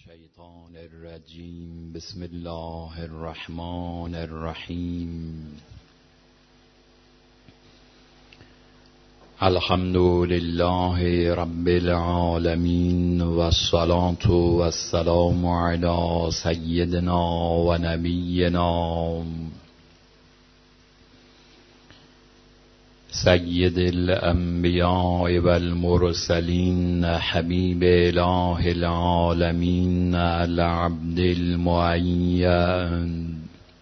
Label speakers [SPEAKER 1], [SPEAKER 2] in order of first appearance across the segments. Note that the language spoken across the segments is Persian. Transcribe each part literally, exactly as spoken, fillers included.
[SPEAKER 1] الشیطان الرجیم. بسم الله الرحمن الرحیم. الحمد لله رب العالمین و الصلاة و السلام علی سیدنا و نبینا سید الانبیاء و المرسلین حبیب اله العالمین العبد المعین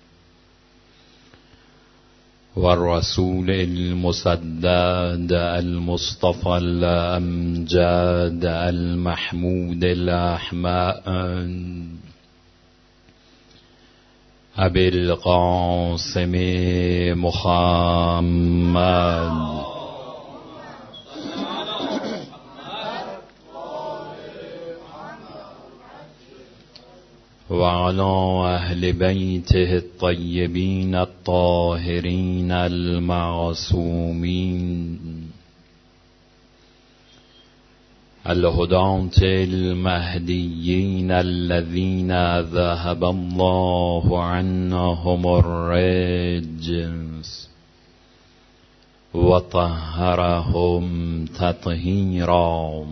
[SPEAKER 1] و الرسول المسدد المصطفى الامجد المحمود الاحمد ابی القاسم محمد و علی اهل بیته الطیبین الطاهرین المعصومین الهداة المهدیین الذین ذهب الله عنهم الرجس و طهرهم تطهیرا.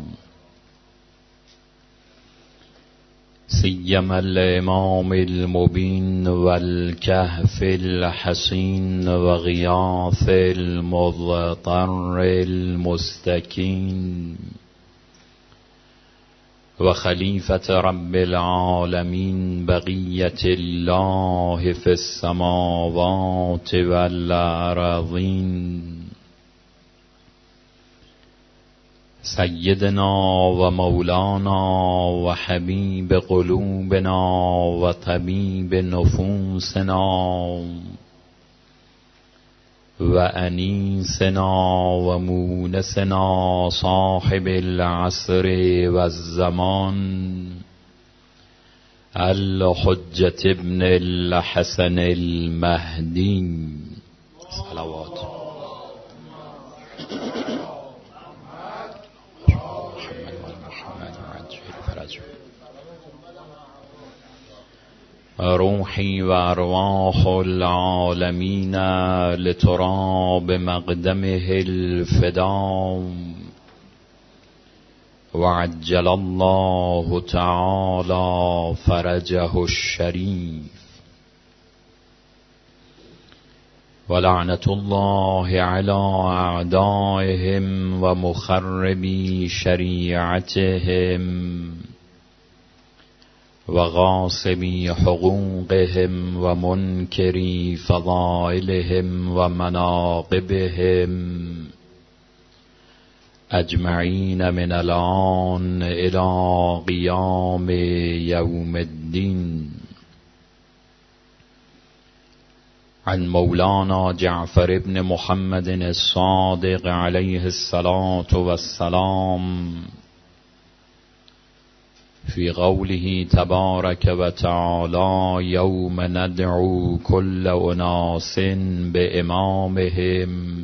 [SPEAKER 1] سیما الامام المبین و الکهف الحسین و غیاث المضطر المستکین و خلیفة رب العالمین بقیة الله فی السماوات والارضین سیدنا و مولانا و حبیب قلوبنا و طبیب نفوسنا و انیسنا و مونسنا صاحب العصر و الزمان الحجة ابن الحسن المهدی صلوات روحی و ارواح العالمین لتراب مقدمه الفدا و عجل الله تعالی فرجه الشریف و لعنة الله علی اعدائهم و مخربی شریعتهم و غاصبی حقوقهم و منکری فضائلهم و مناقبهم اجمعین من الان الی قیام یوم الدین. عن مولانا جعفر ابن محمد الصادق علیه الصلاة والسلام فی قوله تبارک و تعالی یوم ندعو کل اناس بامامهم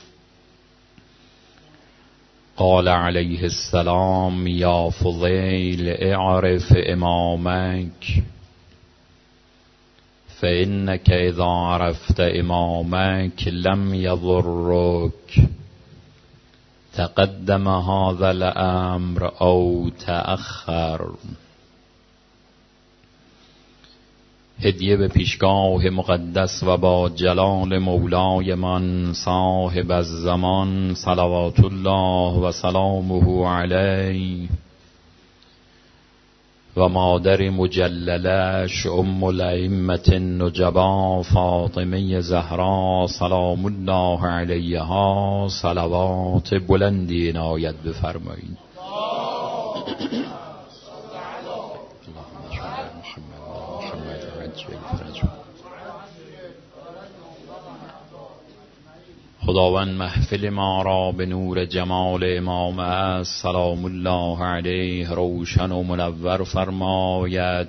[SPEAKER 1] قال علیه السلام یا فضیل اعرف امامک فانک اذا عرفت امامک لم یضرک تقدم هذا الامر او تأخر. هدیه به پیشگاه مقدس و با جلال مولای من صاحب الزمان صلوات الله و سلامه علیه و مادر مجللش ام الائمة النجبا فاطمه زهرا سلام الله علیها صلوات بلندی عنایت بفرمایید. خداوند محفل ما را به نور جمال امام است سلام الله علیه روشن و منور فرماید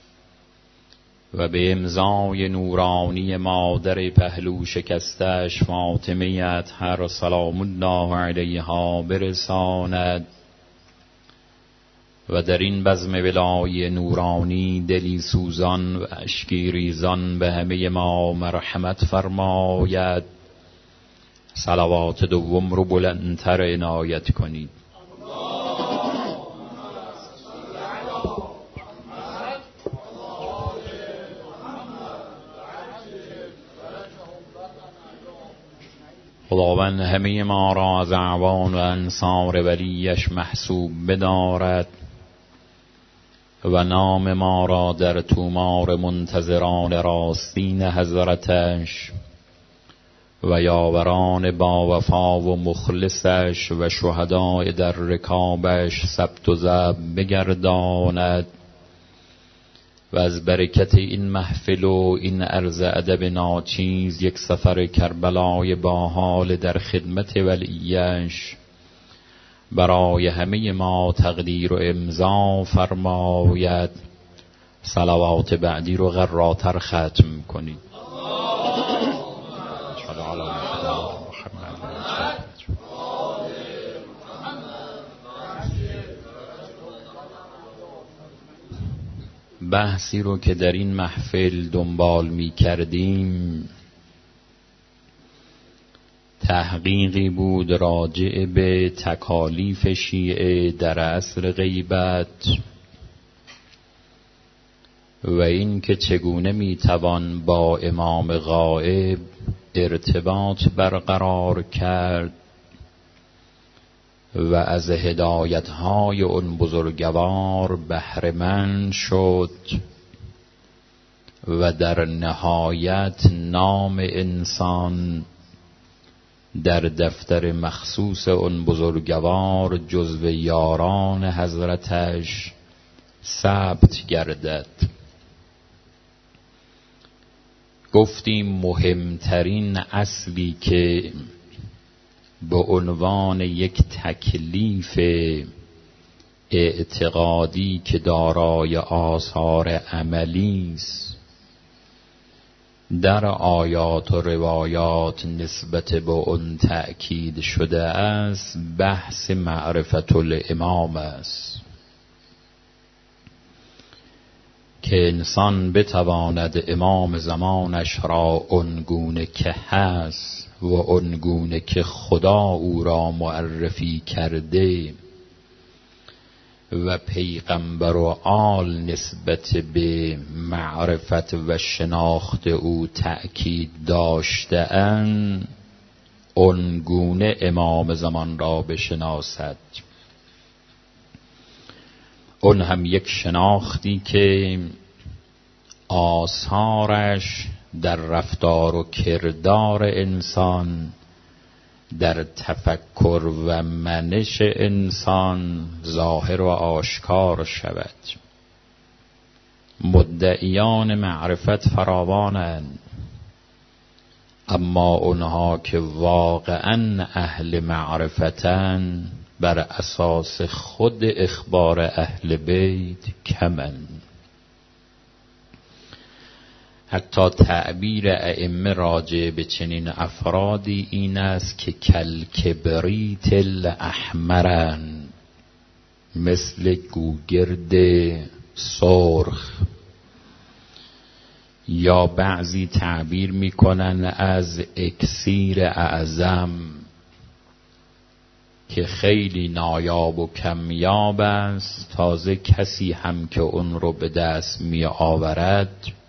[SPEAKER 1] و به امضای نورانی مادر پهلو شکستش فاطمه اطهر سلام الله علیها برساند و در این بزم ولای نورانی دلی سوزان و اشکی ریزان به همه ما مرحمت فرماید. صلوات دوم رو بلندتر عنایت کنید. خداوند همه ما را از اعوان و انصار ولیش محسوب بدارد و نام ما را در تومار منتظران راستین حضرتش و یاوران با وفا و مخلصش و شهدای در رکابش ثبت و ضبط بگرداند و از برکت این محفل و این عرض ادب ناچیز یک سفر کربلای باحال در خدمت ولیش برای همه ما تقدیر و امضا فرماید. صلوات بعدی رو غراتر ختم کنید. بحثی رو که در این محفل دنبال می کردیم تحقیقی بود راجع به تکالیف شیعه در عصر غیبت و این که چگونه می توان با امام غائب ارتباط برقرار کرد و از هدایت‌های اون بزرگوار بهره‌مند شد و در نهایت نام انسان در دفتر مخصوص اون بزرگوار جزو یاران حضرتش ثبت گردد. گفتیم مهمترین اصلی که به عنوان یک تکلیف اعتقادی که دارای آثار عملی است در آیات و روایات نسبت به اون تأکید شده است بحث معرفت الامام است که انسان بتواند امام زمانش را اونگونه که هست و اونگونه که خدا او را معرفی کرده و پیغمبر و آل نسبت به معرفت و شناخت او تأکید داشته‌اند اونگونه امام زمان را بشناسد. اون هم یک شناختی که آثارش در رفتار و کردار انسان، در تفکر و منش انسان ظاهر و آشکار شود. مدعیان معرفت فراوانند، اما اونها که واقعا اهل معرفتند بر اساس خود اخبار اهل بیت کمند. حتی تعبیر ائمه راجع به چنین افرادی این است که کل کبریت الاحمرن، مثل گوگرد سرخ، یا بعضی تعبیر میکنن از اکسیر اعظم که خیلی نایاب و کمیاب است، تازه کسی هم که اون رو به دست می آورد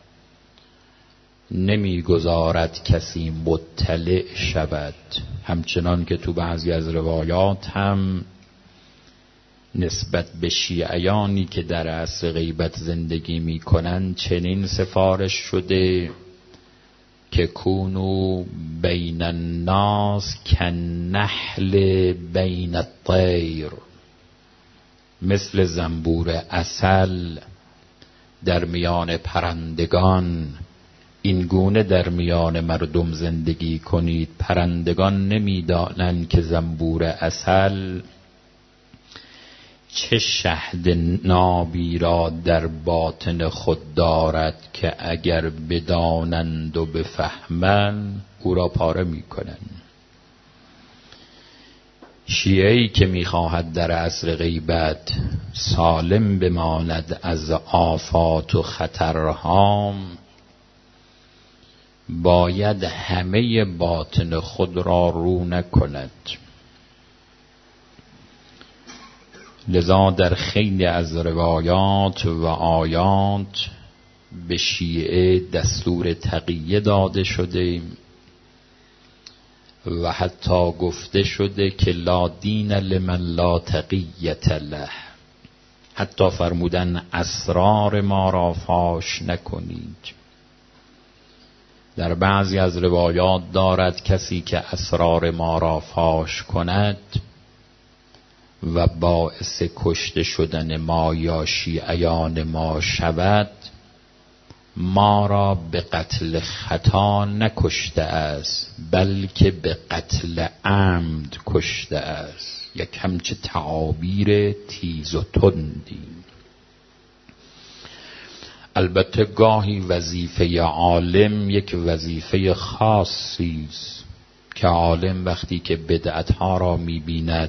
[SPEAKER 1] نمیگذارد کسی مطلع شود. همچنان که تو بعضی از روایات هم نسبت به شیعیانی که در عصر غیبت زندگی می کنند چنین سفارش شده که کونو بین الناس کالنحل بین الطیر، مثل زنبور عسل در میان پرندگان این گونه در میان مردم زندگی کنید. پرندگان نمیدانند که زنبور عسل چه شهد نابی را در باطن خود دارد که اگر بدانند و بفهمند او را پاره می کنند. شیعه‌ای که می‌خواهد در عصر غیبت سالم بماند از آفات و خطرها، باید همه باطن خود را رو نکند. لذا در خیلی از روایات و آیات به شیعه دستور تقیه داده شده و حتی گفته شده که لا دین لمن لا تقیة له. حتی فرمودن اسرار ما را فاش نکنید. در بعضی از روایات دارد کسی که اسرار ما را فاش کند و باعث کشته شدن ما یا شیعیان ما شود، ما را به قتل خطا نکشته است بلکه به قتل عمد کشته است. یک همچه تعابیر تیز و تندی. البته گاهی وظیفه عالم یک وظیفه خاصی است که عالم وقتی که بدعتها را می‌بیند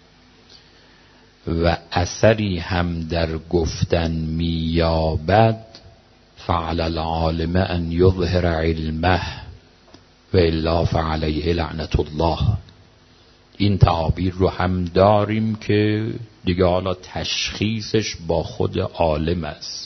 [SPEAKER 1] و اثری هم در گفتن می‌یابد، فعل العالم ان یظهر علمه و الا فعلیه لعنت الله. این تعابیر رو هم داریم که دیگه حالا تشخیصش با خود عالم است.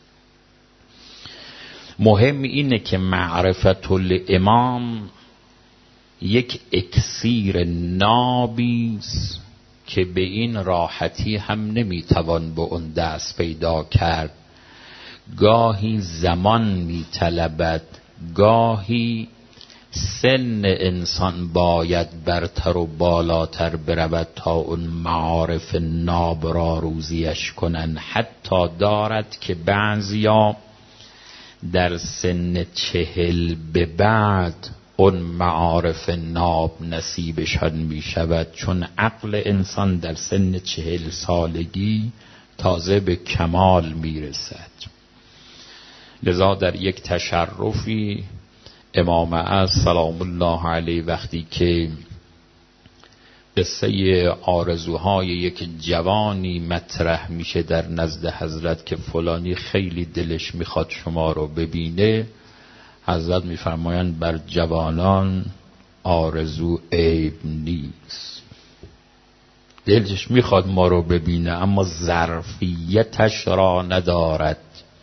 [SPEAKER 1] مهم اینه که معرفت الامام یک اکسیر نابیست که به این راحتی هم نمیتوان به اون دست پیدا کرد. گاهی زمان میطلبد، گاهی سن انسان باید برتر و بالاتر برود تا اون معارف ناب را روزیش کنن. حتی دارد که بعضیا در سن چهل به بعد اون معارف ناب نصیبشان می شود، چون عقل انسان در سن چهل سالگی تازه به کمال می رسد. لذا در یک تشرفی امام عصر سلام الله علیه وقتی که قصه آرزوهای یک جوانی مطرح میشه در نزد حضرت که فلانی خیلی دلش میخواد شما رو ببینه، حضرت میفرمایند بر جوانان آرزو عیب نیست. دلش میخواد ما رو ببینه اما ظرفیتش را ندارد.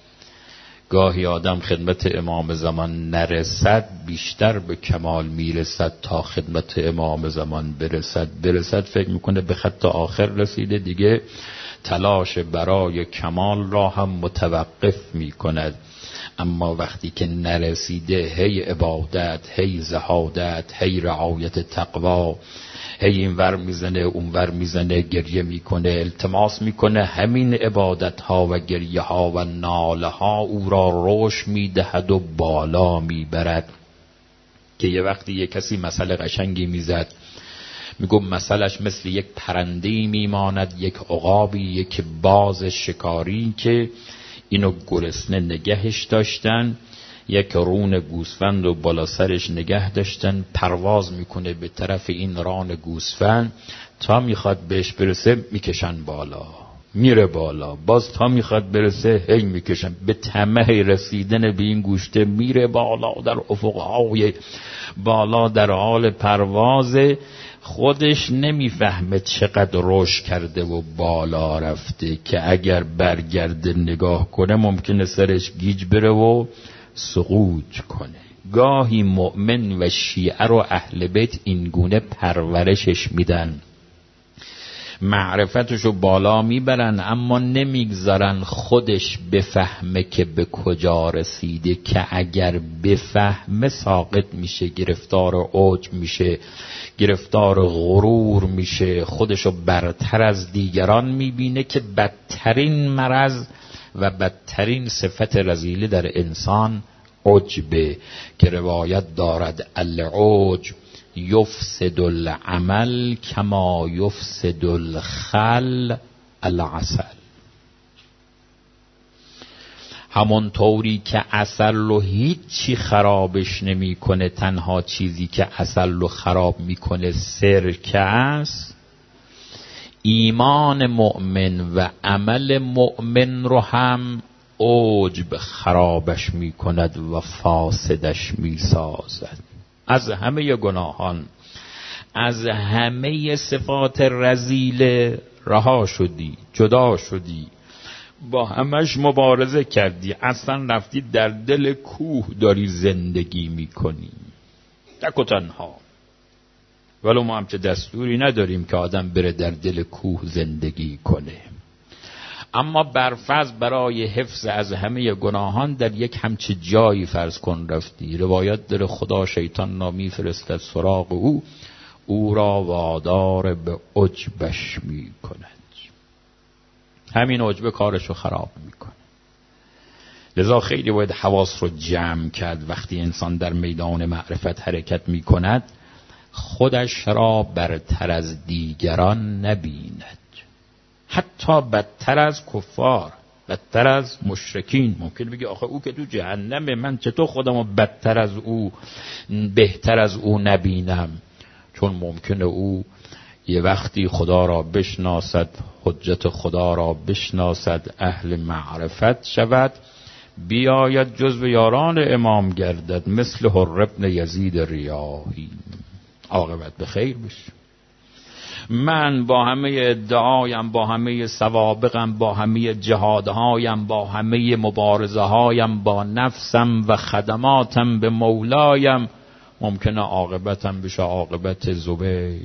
[SPEAKER 1] گاهی آدم خدمت امام زمان نرسد بیشتر به کمال میرسد تا خدمت امام زمان برسد. برسد فکر میکنه به خط آخر رسیده، دیگه تلاش برای کمال را هم متوقف میکند. اما وقتی که نرسیده هی عبادت، هی زهادت، هی رعایت تقوا، هی این ور میزنه اون ور میزنه، گریه میکنه، التماس میکنه، همین عبادت ها و گریه ها و ناله ها او را روش میدهد و بالا میبرد. که یه وقتی یه کسی مسئله قشنگی میزد، میگم مسئلهش مثل یک پرنده‌ای میماند، یک عقابی، یک باز شکاری که اینو گرسنه نگهش داشتن، یک رون گوسفند و بالا سرش نگه داشتن، پرواز میکنه به طرف این ران گوسفند، تا میخواد بهش برسه میکشن بالا، میره بالا، باز تا میخواد برسه هی میکشن، به طمع رسیدن به این گوشته میره بالا، در افقهای بالا در حال پرواز، خودش نمیفهمه چقدر رشد کرده و بالا رفته که اگر برگرده نگاه کنه ممکنه سرش گیج بره و سقوط کنه. گاهی مؤمن و شیعه رو اهل بیت اینگونه پرورشش میدن، معرفتشو بالا میبرن اما نمیگذارن خودش بفهمه که به کجا رسیده، که اگر بفهمه ساقط میشه، گرفتار عجب میشه، گرفتار غرور میشه، خودشو برتر از دیگران میبینه که بدترین مرض و بدترین صفت رذیله در انسان عجبه، که روایت دارد العجب یفسد العمل کما یفسد الخل العسل. همون طوری که عسل رو هیچی خرابش نمیکنه، تنها چیزی که عسل رو خراب میکنه سرکه است، ایمان مؤمن و عمل مؤمن رو هم عجب خرابش می کند و فاسدش می سازد. از همه گناهان، از همه صفات رذیله رها شدی، جدا شدی، با همش مبارزه کردی، اصلا رفتی در دل کوه داری زندگی می کنی تک و تنها. ولو ما هم چه دستوری نداریم که آدم بره در دل کوه زندگی کنه، اما برفرض برای حفظ از همه گناهان در یک همچه جایی فرض کن رفتی. روایت داره خدا شیطان را میفرستد سراغ او، او را وادار به عجبش می کند. همین عجب کارشو خراب میکنه. لذا خیلی باید حواس رو جمع کرد وقتی انسان در میدان معرفت حرکت میکند، خودش را برتر از دیگران نبیند، حتی بدتر از کفار، بدتر از مشرکین. ممکن بگی آخه او که تو جهنمه، من چطور خودمو بدتر از او، بهتر از او نبینم؟ چون ممکنه او یه وقتی خدا را بشناسد، حجت خدا را بشناسد، اهل معرفت شود، بیاید جزو یاران امام گردد، مثل حر ابن یزید ریاحی، عاقبت به خیر بشه. من با همه ادعایم، با همه سوابقم، با همه جهادهایم، با همه مبارزه هایم با نفسم و خدماتم به مولایم، ممکنه عاقبتم بشه عاقبت زبیر.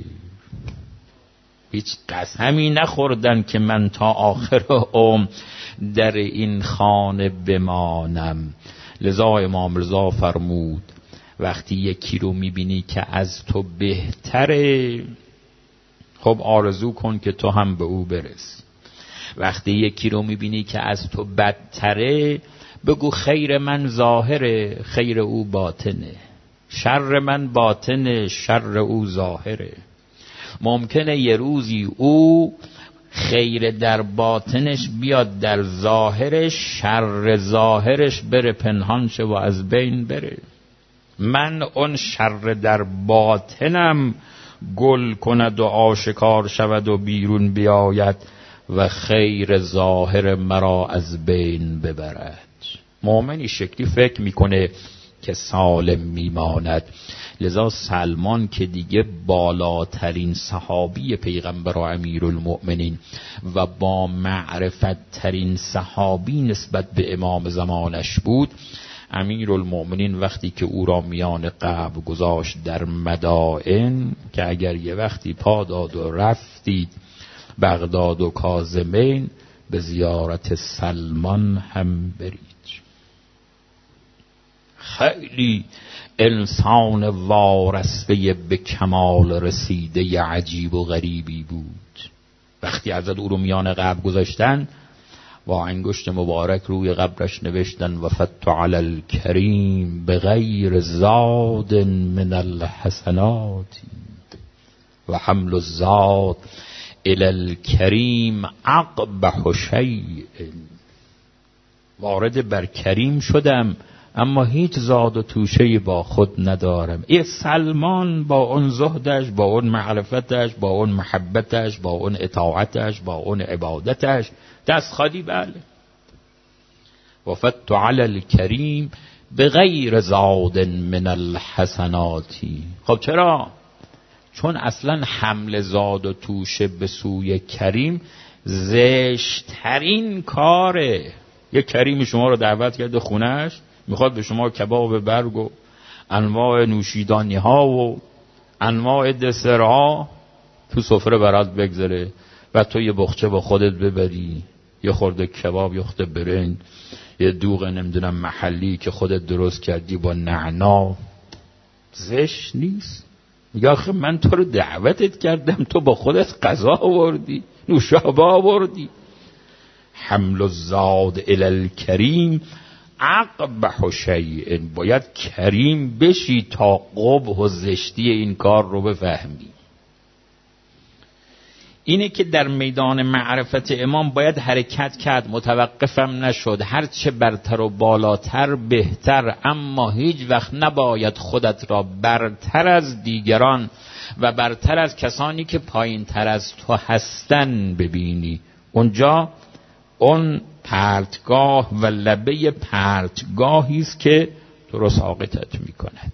[SPEAKER 1] هیچ قسمی نخوردن که من تا آخر عمر در این خانه بمانم. لذا امام رضا فرمود وقتی یکی رو میبینی که از تو بهتره، خب آرزو کن که تو هم به او برس. وقتی یکی رو میبینی که از تو بدتره، بگو خیر من ظاهره، خیر او باطنه، شر من باطنه، شر او ظاهره. ممکنه یه روزی او خیر در باطنش بیاد در ظاهرش، شر ظاهرش بره پنهان شه و از بین بره. من اون شر در باطنم گل کند و آشکار شود و بیرون بیاید و خیر ظاهر مرا از بین ببرد. مؤمنی شکلی فکر میکنه که سالم میماند. لذا سلمان که دیگه بالاترین صحابی پیغمبر و امیرالمؤمنین و با معرفت ترین صحابی نسبت به امام زمانش بود، امیرالمؤمنین وقتی که او را میان قبر گذاشت در مدائن که اگر یه وقتی پا داد و رفتید بغداد و کاظمین، به زیارت سلمان هم برید. خیلی انسان وارسته به کمال رسیده عجیب و غریبی بود. وقتی حضرت او رو میان قبر گذاشتن، با انگشت مبارک روی قبرش نوشتن وفدت علی الکریم بغیر زاد من الحسنات و حمل الزاد الی الکریم اقبح شیء. وارد بر کریم شدم اما هیچ زاد و توشه‌ای با خود ندارم. این سلمان با اون زهدش، با اون معرفتش، با اون محبتش، با اون اطاعتش، با اون عبادتش دست خالی. بله، وفدت علی الکریم بغیر زاد من الحسناتی. خب چرا؟ چون اصلا حمل زاد و توشه به سوی کریم زشترین کاره. یک کریم شما رو دعوت کرده خونهش، میخواد به شما کباب برگ و انواع نوشیدنی ها و انواع دسرها تو سفره برات بگذاره و تو یه بخچه با خودت ببری، یه خورده کباب، یه خورده برنج، یه دوغ نمیدونم محلی که خودت درست کردی با نعنا. زشت نیست؟ میگه آخه من تو رو دعوتت کردم، تو با خودت غذا آوردی، نوشابه آوردی. حمل الزاد الی الکریم اقبح شیء. باید کریم بشی تا قبح و زشتی این کار رو بفهمی. اینه که در میدان معرفت امام باید حرکت کرد، متوقفم نشد. هرچه برتر و بالاتر بهتر، اما هیچ وقت نباید خودت را برتر از دیگران و برتر از کسانی که پایین تر از تو هستن ببینی. اونجا اون پرتگاه و لبه پرتگاهی است که تو رو ساقطت میکند.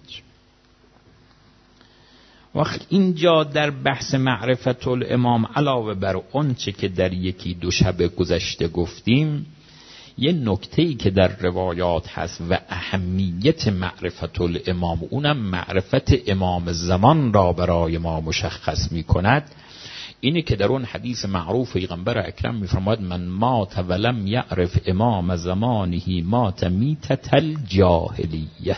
[SPEAKER 1] وقت اینجا در بحث معرفت الامام علاوه بر اون چه که در یکی دو شب گذشته گفتیم، یه نکته‌ای که در روایات هست و اهمیت معرفت الامام، اونم معرفت امام زمان را برای ما مشخص میکند، اینه که در اون حدیث معروف پیغمبر اکرم میفرماید من مات ولم یعرف امام زمانه مات میتة الجاهلیه.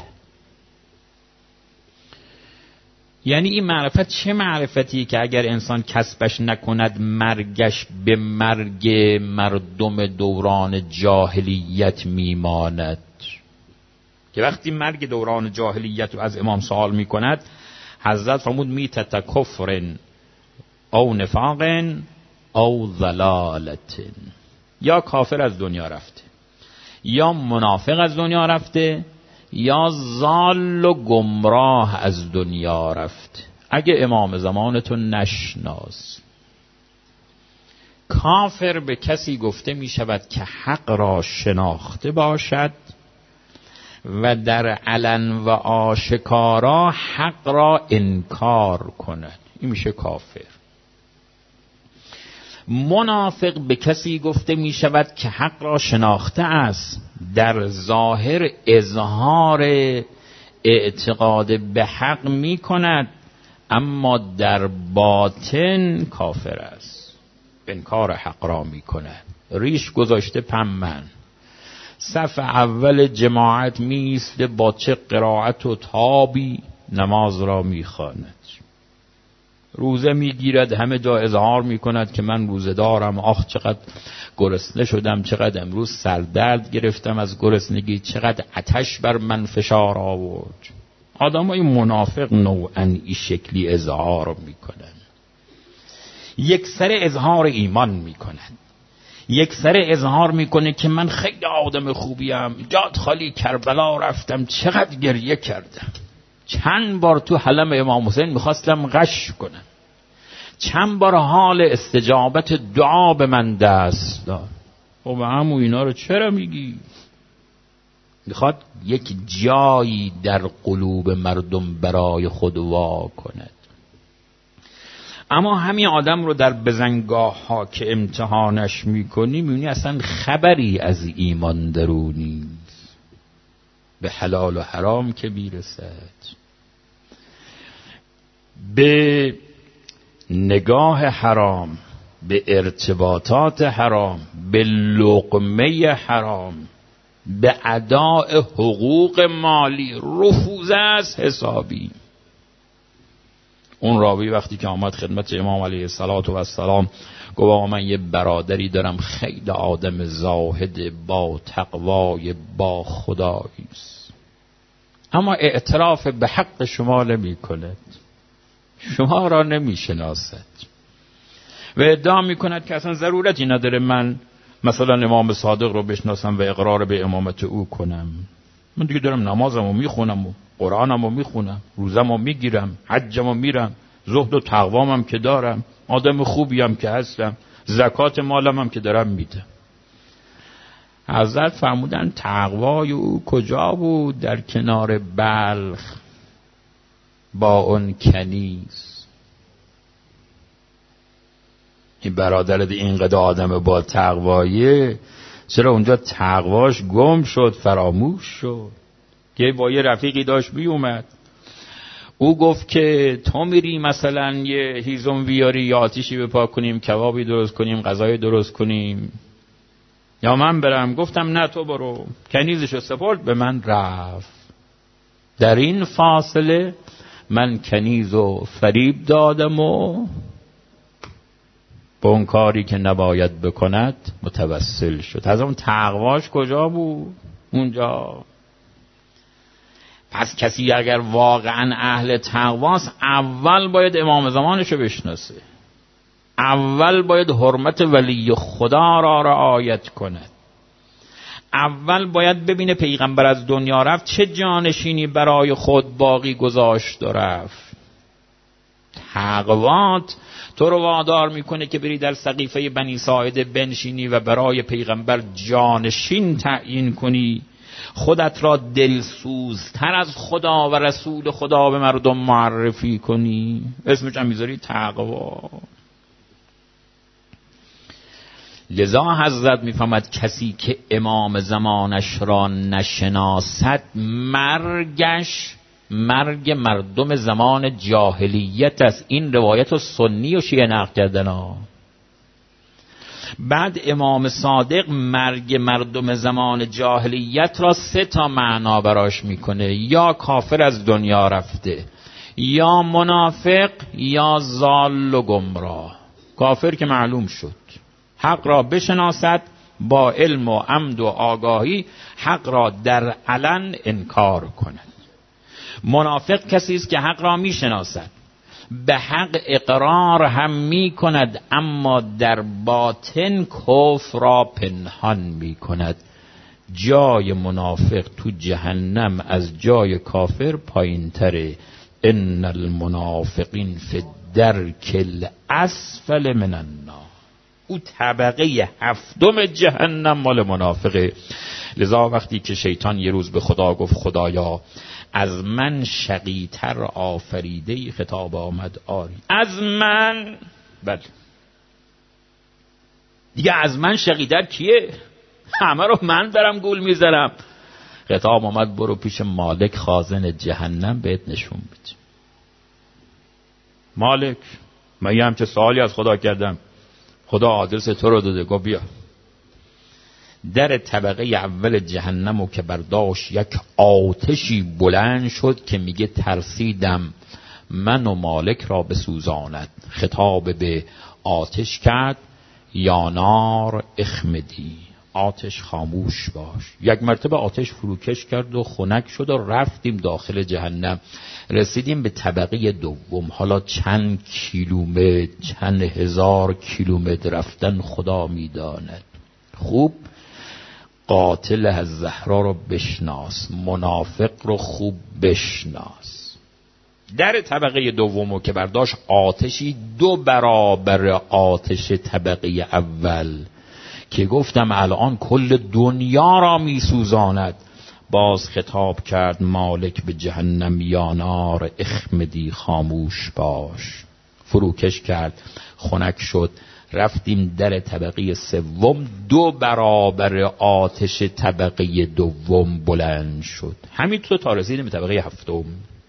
[SPEAKER 1] یعنی این معرفت چه معرفتی که اگر انسان کسبش نکند مرگش به مرگ مردم دوران جاهلیت میماند، که وقتی مرگ دوران جاهلیت رو از امام سوال میکند حضرت فرمود میتة کفر او نفاق او ضلالت، یا کافر از دنیا رفته، یا منافق از دنیا رفته، یا ضال و گمراه از دنیا رفته. اگه امام زمانتون نشناس. کافر به کسی گفته می شود که حق را شناخته باشد و در علن و آشکارا حق را انکار کند، این میشه کافر. منافق به کسی گفته می شود که حق را شناخته است، در ظاهر اظهار اعتقاد به حق می کند، اما در باطن کافر است، انکار حق را می کند. ریش گذاشته پمن، صف اول جماعت می ایسته، با چه قرائت و تابی نماز را می خواند، روزه میگیرد، همه جا اظهار میکند که من روزه دارم، آخ چقدر گرسنه شدم، چقدر امروز سردرد گرفتم از گرسنگی، چقدر آتش بر من فشار آورد. آدمای منافق نوعاً این شکلی اظهار میکنن. یک سر اظهار ایمان میکنن، یک سر اظهار میکنه که من خیلی آدم خوبیم، جاد خالی کربلا رفتم، چقدر گریه کردم، چند بار تو حلم امام حسین میخواستم غش کنم، چند بار حال استجابت دعا به من دست داد. خب همو اینا رو چرا میگی؟ میخواد یک جایی در قلوب مردم برای خود وا کند. اما همین آدم رو در بزنگاه ها که امتحانش میکنی میبینی اصلا خبری از ایمان درونی، به حلال و حرام که بیرسد، به نگاه حرام، به ارتباطات حرام، به لقمه حرام، به اداء حقوق مالی، رفوزه از حسابی. اون راوی وقتی که آمد خدمت امام علیه السلام گفت آقا من یه برادری دارم خیلی آدم زاهد با تقوای با خدایی است، اما اعتراف به حق شما نمی کند، شما را نمی شناسد و ادعا می کند که اصلا ضرورتی نداره من مثلا امام صادق رو بشناسم و اقرار به امامت او کنم. من دیگه دارم نمازم رو می خونم و قرآنم رو می خونم، روزم رو می گیرم، حجم رو میرم، زهد و تقوام هم که دارم، آدم خوبی هم که هستم، زکات مالم هم که دارم میدم. حضرت فرمودن تقوای او کجا بود؟ در کنار بلخ با اون کنیز. این برادرت اینقدر آدم با تقوایه، چرا اونجا تقواش گم شد، فراموش شد؟ که با یه رفیقی داشت می اومد، او گفت که تو میری مثلا یه هیزم بیاری یا آتیشی بپا کنیم، کبابی درست کنیم، غذای درست کنیم، یا من برم؟ گفتم نه تو برو. کنیزشو سپرد به من، رفت. در این فاصله من کنیزو فریب دادم و به اون کاری که نباید بکند متوسل شد. از اون تقواش کجا بود؟ اونجا. پس کسی اگر واقعا اهل تقواست اول باید امام زمانشو بشناسه، اول باید حرمت ولی خدا را رعایت کند، اول باید ببینه پیغمبر از دنیا رفت چه جانشینی برای خود باقی گذاشت و رفت. تقوات تو رو وادار میکنه که بری در سقیفه بنی ساعده بنشینی و برای پیغمبر جانشین تعیین کنی، خودت را دلسوزتر از خدا و رسول خدا به مردم معرفی کنی. اسمش هم میذاری تقوا. لذا حضرت میفهمد کسی که امام زمانش را نشناسد مرگش مرگ مردم زمان جاهلیت است. این روایت رو سنی و شیعه نقل کردن ها. بعد امام صادق مرگ مردم زمان جاهلیت را سه تا معنا براش میکنه: یا کافر از دنیا رفته، یا منافق، یا ضال و گمراه. کافر که معلوم شد حق را بشناسد، با علم و عمد و آگاهی حق را در علن انکار کند. منافق کسی است که حق را میشناسد، به حق اقرار هم می کند، اما در باطن کفر را پنهان می کند. جای منافق تو جهنم از جای کافر پایین تره. ان المنافقین فی الدرک الاسفل من النار. او طبقه هفتم جهنم مال منافقه. لذا وقتی که شیطان یه روز به خدا گفت خدایا از من شقی‌تر آفریده، خطاب آمد آری. از من؟ بله دیگه از من شقی‌تر کیه؟ همه رو من برم گول میزنم. خطاب آمد برو پیش مالک خازن جهنم بهت نشون بده. مالک من یه همچه سوالی از خدا کردم، خدا آدرس تو رو داده، گفت بیا. در طبقه اول جهنم و که برداشت یک آتشی بلند شد که میگه ترسیدم من و مالک را بسوزاند. خطاب به آتش کرد یا نار اخمدی، آتش خاموش باش. یک مرتبه آتش فروکش کرد و خنک شد و رفتیم داخل جهنم. رسیدیم به طبقه دوم. حالا چند کیلومتر چند هزار کیلومتر رفتن خدا میداند. خوب قاتل از زهرا رو بشناس، منافق رو خوب بشناس. در طبقه دومو که برداشت آتشی دو برابر آتش طبقه اول که گفتم الان کل دنیا را می سوزاند. باز خطاب کرد مالک به جهنم یا نار اخمدی، خاموش باش. فروکش کرد، خنک شد. رفتیم در طبقه سوم، دو برابر آتش طبقه دوم بلند شد. همینطور تا رسیدیم به طبقه هفتم.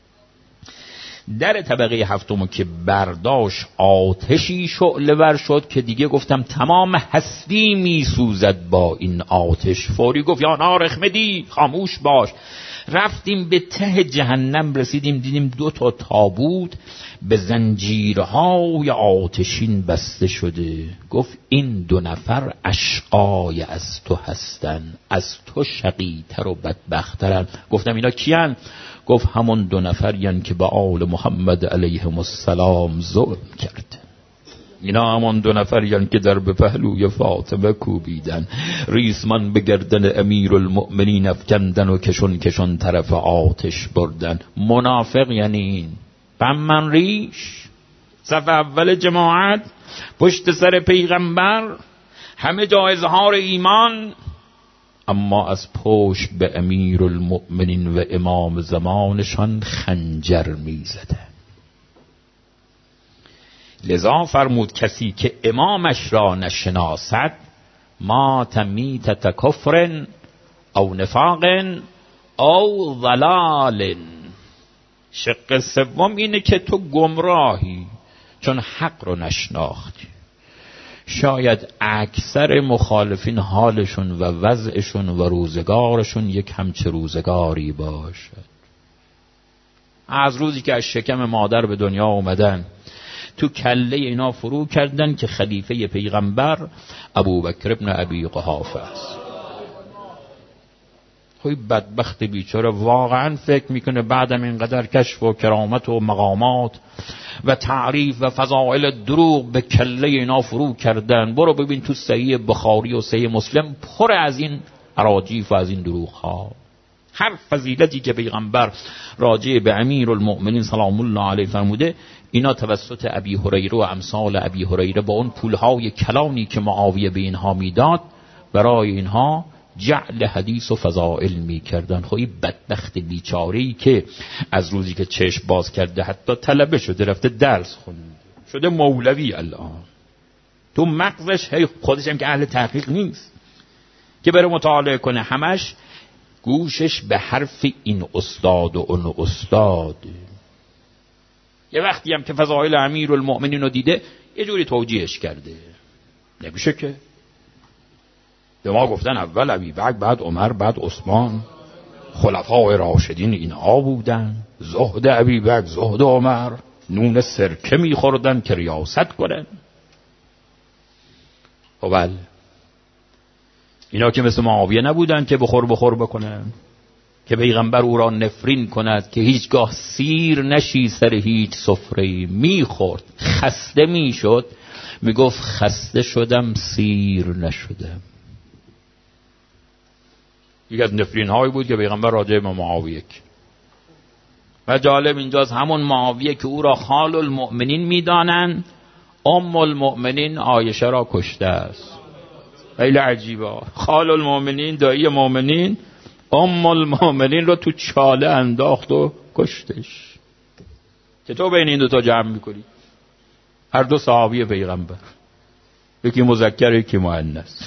[SPEAKER 1] در طبقه هفتم که برداشت آتشی شعله ور شد که دیگه گفتم تمام هستی می سوزد با این آتش. فوری گفت یا نار اخمدی، خاموش باش. رفتیم به ته جهنم، رسیدیم دیدیم دو تا تابوت به زنجیرهای آتشین بسته شده. گفت این دو نفر اشقای از تو هستن، از تو شقی‌تر و بدبخترن. گفتم اینا کیان؟ گفت همون دو نفرین که به آل محمد علیهم السلام ظلم کرد. اینا همون دو نفرین که در به پهلوی فاطمه کوبیدن، ریسمان به گردن امیر المؤمنین افکندن و کشون کشون طرف آتش بردن. منافق یعنی این. من ریش صف اول جماعت، پشت سر پیغمبر، همه جا اظهار ایمان، اما از پشت به امیر المؤمنین و امام زمانشان خنجر می زده. لذا فرمود کسی که امامش را نشناسد ما تمیتت کفر او نفاق او ضلال. شق سوم اینه که تو گمراهی چون حق رو نشناختی. شاید اکثر مخالفین حالشون و وضعشون و روزگارشون یک همچه روزگاری باشد. از روزی که از شکم مادر به دنیا اومدن تو کله اینا فرو کردن که خلیفه پیغمبر ابوبکر ابن ابی قحافه است. خوی بدبخت بیچاره واقعا فکر میکنه بعدم اینقدر کشف و کرامت و مقامات و تعریف و فضائل دروغ به کله اینا فرو کردن. برو ببین تو صحیح بخاری و صحیح مسلم پر از این اراجیف و از این دروغ ها. هر فضیلتی که پیغمبر راجع به امیرالمؤمنین سلام الله علیه فرموده، اینا توسط ابی هریره و امثال ابی هریره با اون پولهای کلانی که معاویه به اینها میداد برای اینها جعل حدیث و فضائل میکردن. خب این بدبخت بیچاره‌ای که از روزی که چشم باز کرده حتی طلبه شده، رفته درس خونده، شده مولوی الان، تو مغزش هی خودش هم که اهل تحقیق نیست که بره مطالعه کنه، همش گوشش به حرف این استاد و اون استاد. یه وقتی هم که فضائل امیرالمؤمنین رو دیده یه جوری توجیهش کرده. نمیشه که به ما گفتن اول ابوبکر، بعد عمر، بعد عثمان، خلفای راشدین اینها بودن، زهد ابوبکر، زهد عمر، نون سرکه میخوردن که ریاست کنن. و بله اینا که مثل معاویه نبودن که بخور بخور بکنن، که پیغمبر او را نفرین کند، که هیچگاه سیر نشی سر هیچ سفره. میخورد، خسته میشد، میگفت خسته شدم سیر نشدم. یک از نفرین هایی بود که پیغمبر راجع به معاویه. و جالب اینجاست همون معاویه که او را خال المؤمنین میدانن، ام المؤمنین عایشه را کشته است. خیلی عجیبه، خال المؤمنین دایی مؤمنین ام المؤمنین رو تو چاله انداخت و کشتش. چطور بین این دوتا جمع میکنی؟ هر دو صحابی پیغمبر، یکی مذکر یکی مؤنث.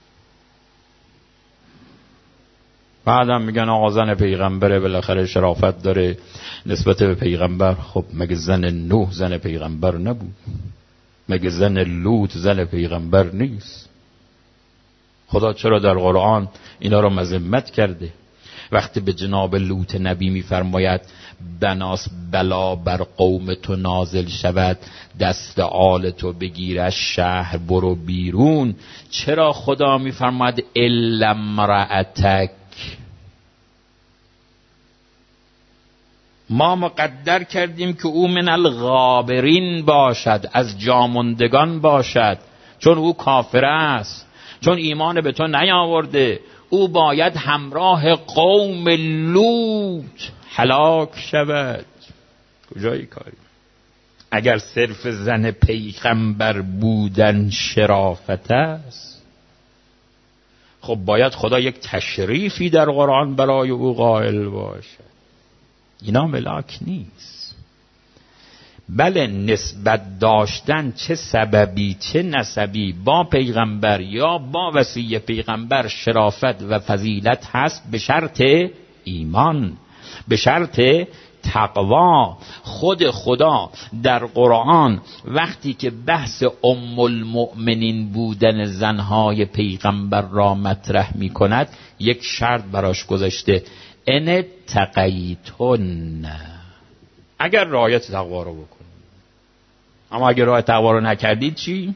[SPEAKER 1] بعدم میگن آقا زن پیغمبره، بالاخره شرافت داره نسبت به پیغمبر. خب مگه زن نوح زن پیغمبر نبود؟ مگه زن لوط زن پیغمبر نیست؟ خدا چرا در قرآن اینا رو مذمت کرده؟ وقتی به جناب لوط نبی میفرماید بناس بلا بر قوم تو نازل شود، دست آل تو بگیر از شهر برو بیرون، چرا خدا میفرماید الا امرأتک؟ ما مقدر کردیم که او من الغابرین باشد، از جامندگان باشد، چون او کافر است، چون ایمان به تو نیاورده، او باید همراه قوم لوط هلاک شود. کجایی کاری؟ اگر صرف زن پیغمبر بودن شرافت است، خب باید خدا یک تشریفی در قرآن برای او قائل باشد. اینا ملاک نیست. بله نسبت داشتن چه سببی چه نسبی با پیغمبر یا با وصی پیغمبر شرافت و فضیلت هست، به شرط ایمان، به شرط تقوا. خود خدا در قرآن وقتی که بحث ام المؤمنین بودن زنهای پیغمبر را مطرح می کند، یک شرط براش گذاشته، ان تقیتن، اگر رعایت تقوا رو بکنید. اما اگر رعایت تقوا رو نکردید چی؟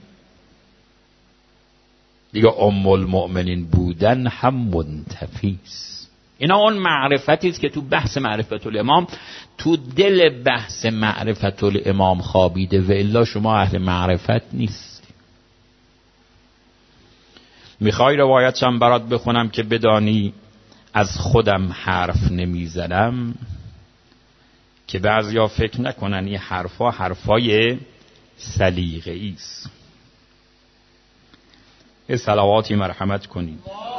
[SPEAKER 1] دیگه ام المؤمنین بودن هم منتفیست. اینا اون معرفتی است که تو بحث معرفت الامام، تو دل بحث معرفت الامام خوابیده، و الا شما اهل معرفت نیست. میخوای روایتشم برات بخونم که بدانی از خودم حرف نمیزنم، که بعضیا فکر نکنن این حرفا حرفای سلیقه‌ای است. یه صلواتی مرحمت کنید.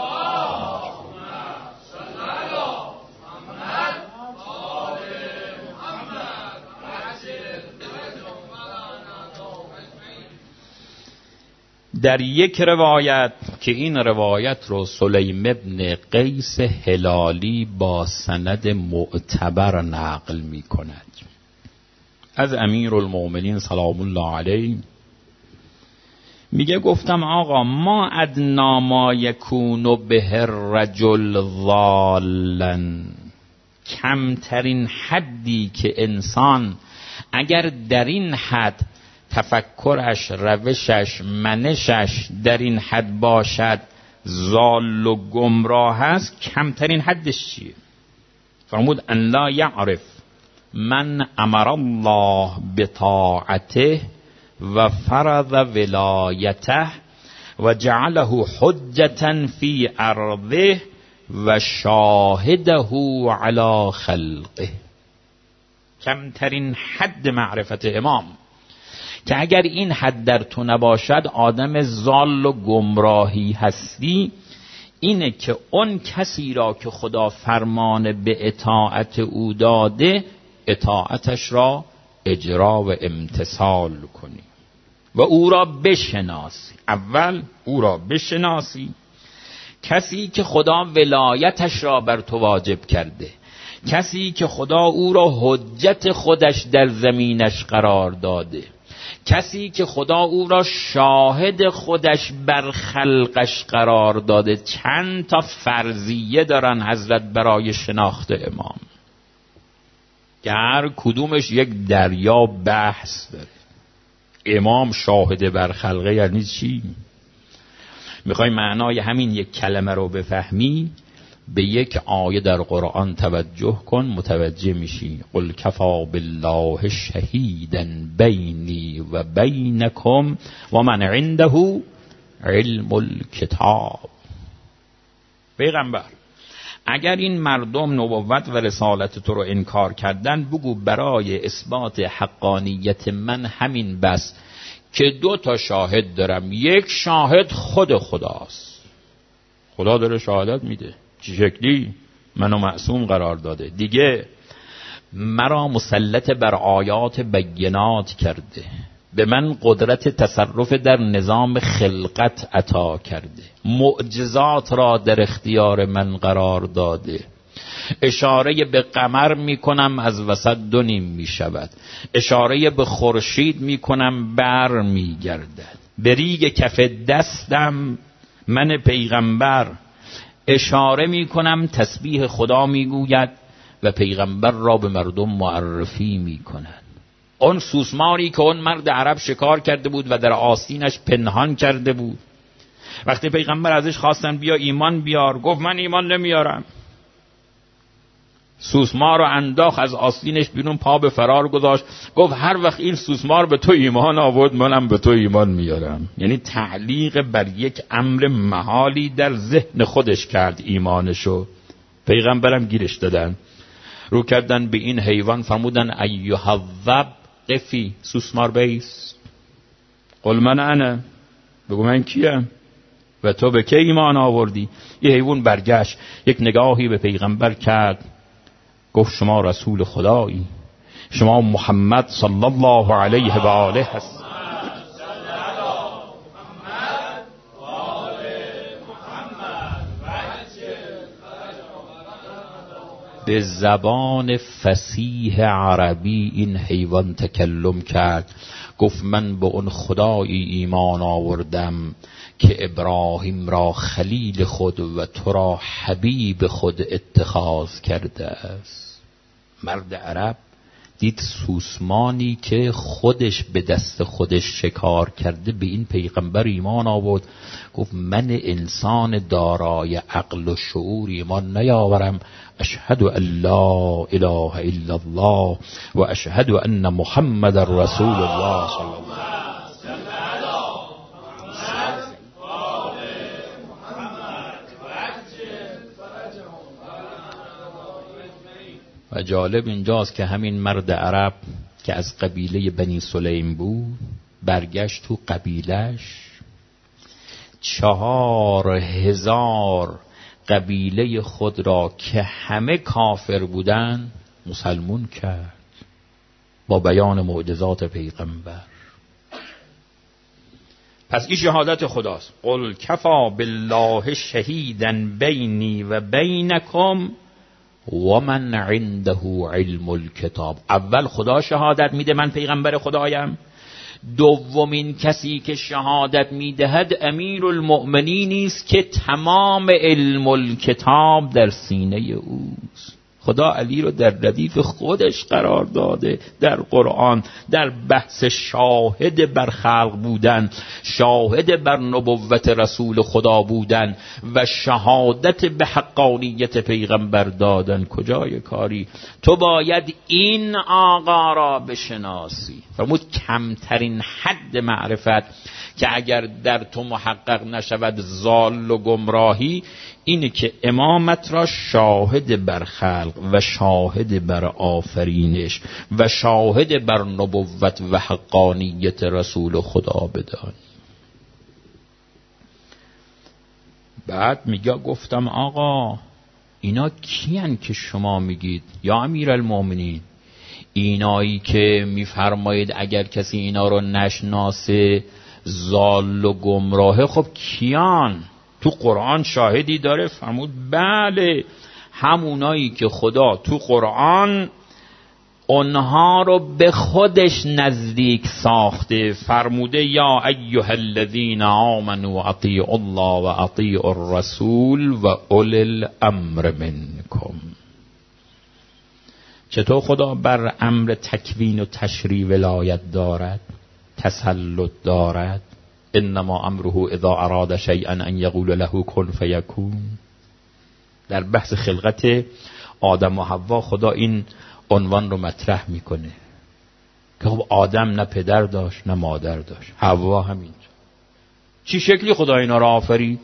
[SPEAKER 1] در یک روایت که این روایت رو سلیم ابن قیس هلالی با سند معتبر نقل می کند از امیرالمؤمنین سلام الله علیه، میگه گفتم آقا ما ادنا ما یکون به الرجل ضالا، کمترین حدی که انسان اگر در این حد تفکرش، روشش، منشش در این حد باشد ضال و گمراه است، کمترین حدش چیه؟ فرمود ان لا یعرف من امر الله بطاعته و فرض ولایته و جعله حجة فی ارضه و شاهده علی خلقه. کمترین حد معرفت امام که اگر این حد در تو نباشد آدم ضال و گمراهی هستی، اینه که اون کسی را که خدا فرمان به اطاعت او داده اطاعتش را اجرا و امتثال کنی و او را بشناسی. اول او را بشناسی، کسی که خدا ولایتش را بر تو واجب کرده، کسی که خدا او را حجت خودش در زمینش قرار داده، کسی که خدا او را شاهد خودش بر خلقش قرار داده. چند تا فرضیه دارن حضرت برای شناخت امام که هر کدومش یک دریا بحث داره. امام شاهد بر خلقه یعنی چی؟ میخوای معنای همین یک کلمه رو بفهمی، به یک آیه در قرآن توجه کن، متوجه میشی. قل کفا بالله شهیدا بینی و بینکم و من عنده علم الکتاب. پیغمبر اگر این مردم نبوت و رسالت تو رو انکار کردن، بگو برای اثبات حقانیت من همین بس که دو تا شاهد دارم. یک شاهد خود خداست، خدا داره شهادت میده، چه شکلی؟ منو معصوم قرار داده. دیگه مرا مسلط بر آیات بینات کرده، به من قدرت تصرف در نظام خلقت عطا کرده، معجزات را در اختیار من قرار داده. اشاره به قمر میکنم از وسط دو نیم میشود، اشاره به خورشید میکنم بر میگردد. به ریگ کف دستم من پیغمبر اشاره میکنم، تسبیح خدا میگوید و پیغمبر را به مردم معرفی میکند. اون سوسماری که اون مرد عرب شکار کرده بود و در آستینش پنهان کرده بود، وقتی پیغمبر ازش خواستن بیا ایمان بیار، گفت من ایمان نمیارم. سوسمار رو انداخت از آستینش بیرون، پا به فرار گذاشت، گفت هر وقت این سوسمار به تو ایمان آورد منم به تو ایمان میارم. یعنی تعلیق بر یک امر محالی در ذهن خودش کرد ایمانشو. پیغمبرم گیرش دادن، رو کردن به این حیوان، فرمودن ایها الذب قفی، سوسمار بیس، قل من انا، بگو من کیم و تو به که ایمان آوردی؟ یه حیوان برگشت، یک نگاهی به پیغمبر کرد، گفت شما رسول خدایی، شما محمد صلی الله علیه و آله هست. به زبان فصیح عربی این حیوان تکلم کرد، گفت من به اون خدایی ایمان آوردم که ابراهیم را خلیل خود و تو را حبیب خود اتخاذ کرده است. مرد عرب دید سوسمانی که خودش به دست خودش شکار کرده به این پیغمبر ایمان آورد، گفت من انسان دارای عقل و شعور ایمان نیاورم، اشهد ان لا اله الا الله و اشهد ان محمد رسول الله صلی الله علیه و جالب اینجاست که همین مرد عرب که از قبیله بنی سلیم بود، برگشت تو قبیلش چهار هزار قبیله خود را که همه کافر بودن مسلمون کرد با بیان معجزات پیغمبر. پس این شهادت خداست. قل کفا بالله شهیدا بینی و بینکم و من عنده علم الکتاب. اول خدا شهادت میده من پیغمبر خدایم. دومین کسی که شهادت میدهد امیر المؤمنین است که تمام علم الکتاب در سینه اوست. خدا علی رو در ردیف خودش قرار داده در قرآن، در بحث شاهد بر خلق بودن، شاهد بر نبوت رسول خدا بودن و شهادت به حقانیت پیغمبر دادن. کجای کاری؟ تو باید این آقا را بشناسی. فرمود کمترین حد معرفت که اگر در تو محقق نشود ضال و گمراهی، اینه که امامت را شاهد بر خلق و شاهد بر آفرینش و شاهد بر نبوت و حقانیت رسول خدا بدانی. بعد میگه گفتم آقا اینا کیان که شما میگید یا امیرالمومنین؟ اینایی که میفرمایید اگر کسی اینا رو نشناسه ضال و گمراهه، خب کیان؟ تو قرآن شاهدی داره؟ فرمود بله، همونایی که خدا تو قرآن اونها رو به خودش نزدیک ساخته. فرموده یا ایها الذین آمنوا اطیعوا الله و اطیعوا الرسول و اولی الامر منکم. چطور خدا بر امر تکوین و تشریع ولایت دارد، تسلط دارد؟ انما امره اذا اراد شیئا ان یقول له کن فیکون. در بحث خلقت آدم و حوا خدا این عنوان رو مطرح میکنه که خب آدم نه پدر داشت نه مادر داشت، حوا همینجا. چی شکلی خدا اینا رو آفرید؟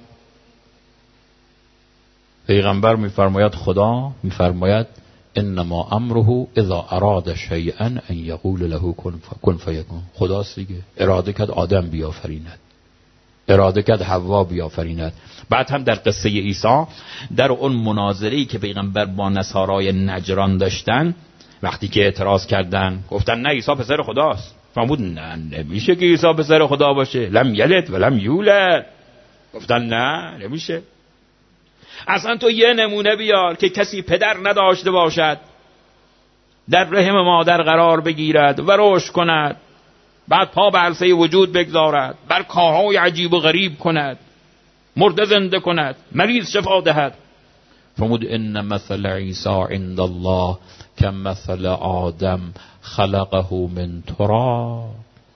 [SPEAKER 1] پیغمبر میفرماید خدا میفرماید انما امره اذا اراد شیئا ان یقول له کن فیکون. خداست دیگه، اراده کرد آدم بیافریند، اراده کرد حوا بیافریند. بعد هم در قصه عیسی، در اون مناظره‌ای که پیغمبر با نصارای نجران داشتن، وقتی که اعتراض کردن گفتن نه عیسی پسر خداست، فرمود نه نمیشه که عیسی پسر خدا باشه، لم یلد و لم یولد. گفتن نه نمیشه. اصلا تو یه نمونه بیار که کسی پدر نداشته باشد، در رحم مادر قرار بگیرد و رشد کند، بعد پا به عرصه وجود بگذارد، بر کارهای عجیب و غریب کند، مرده زنده کند، مریض شفا دهد. فرمود ان مثل عیسی عند الله کمثل آدم خلقه من تراب.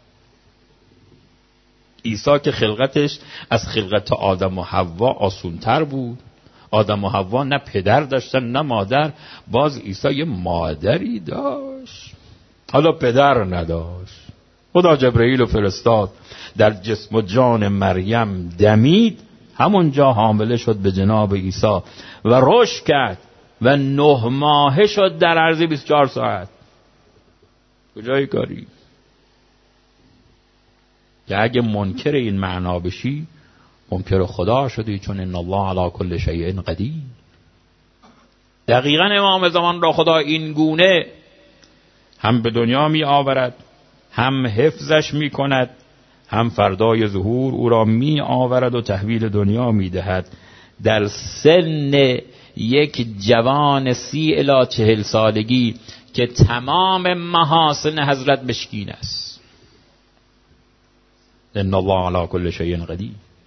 [SPEAKER 1] عیسی که خلقتش از خلقت آدم و حوا آسونتر بود. آدم و حوا نه پدر داشتن نه مادر، باز عیسی یه مادری داشت، حالا پدر نداشت. خدا جبرئیل رو فرستاد، در جسم و جان مریم دمید، همونجا حامله شد به جناب عیسی و رشد کرد و نه ماهه شد در عرض بیست و چهار ساعت. کجای کاری؟ که اگه منکر این معنا بشی منکر خدا شدی، چون ان الله علی کل شیء قدیر. دقیقاً امام زمان را خدا این گونه هم به دنیا می آورد، هم حفظش می کند، هم فردای ظهور او را می آورد و تحویل دنیا می دهد. در سن یک جوان سی الی چهل سالگی که تمام محاسن حضرت مشکین است. ان الله علی کل شیء قدیر.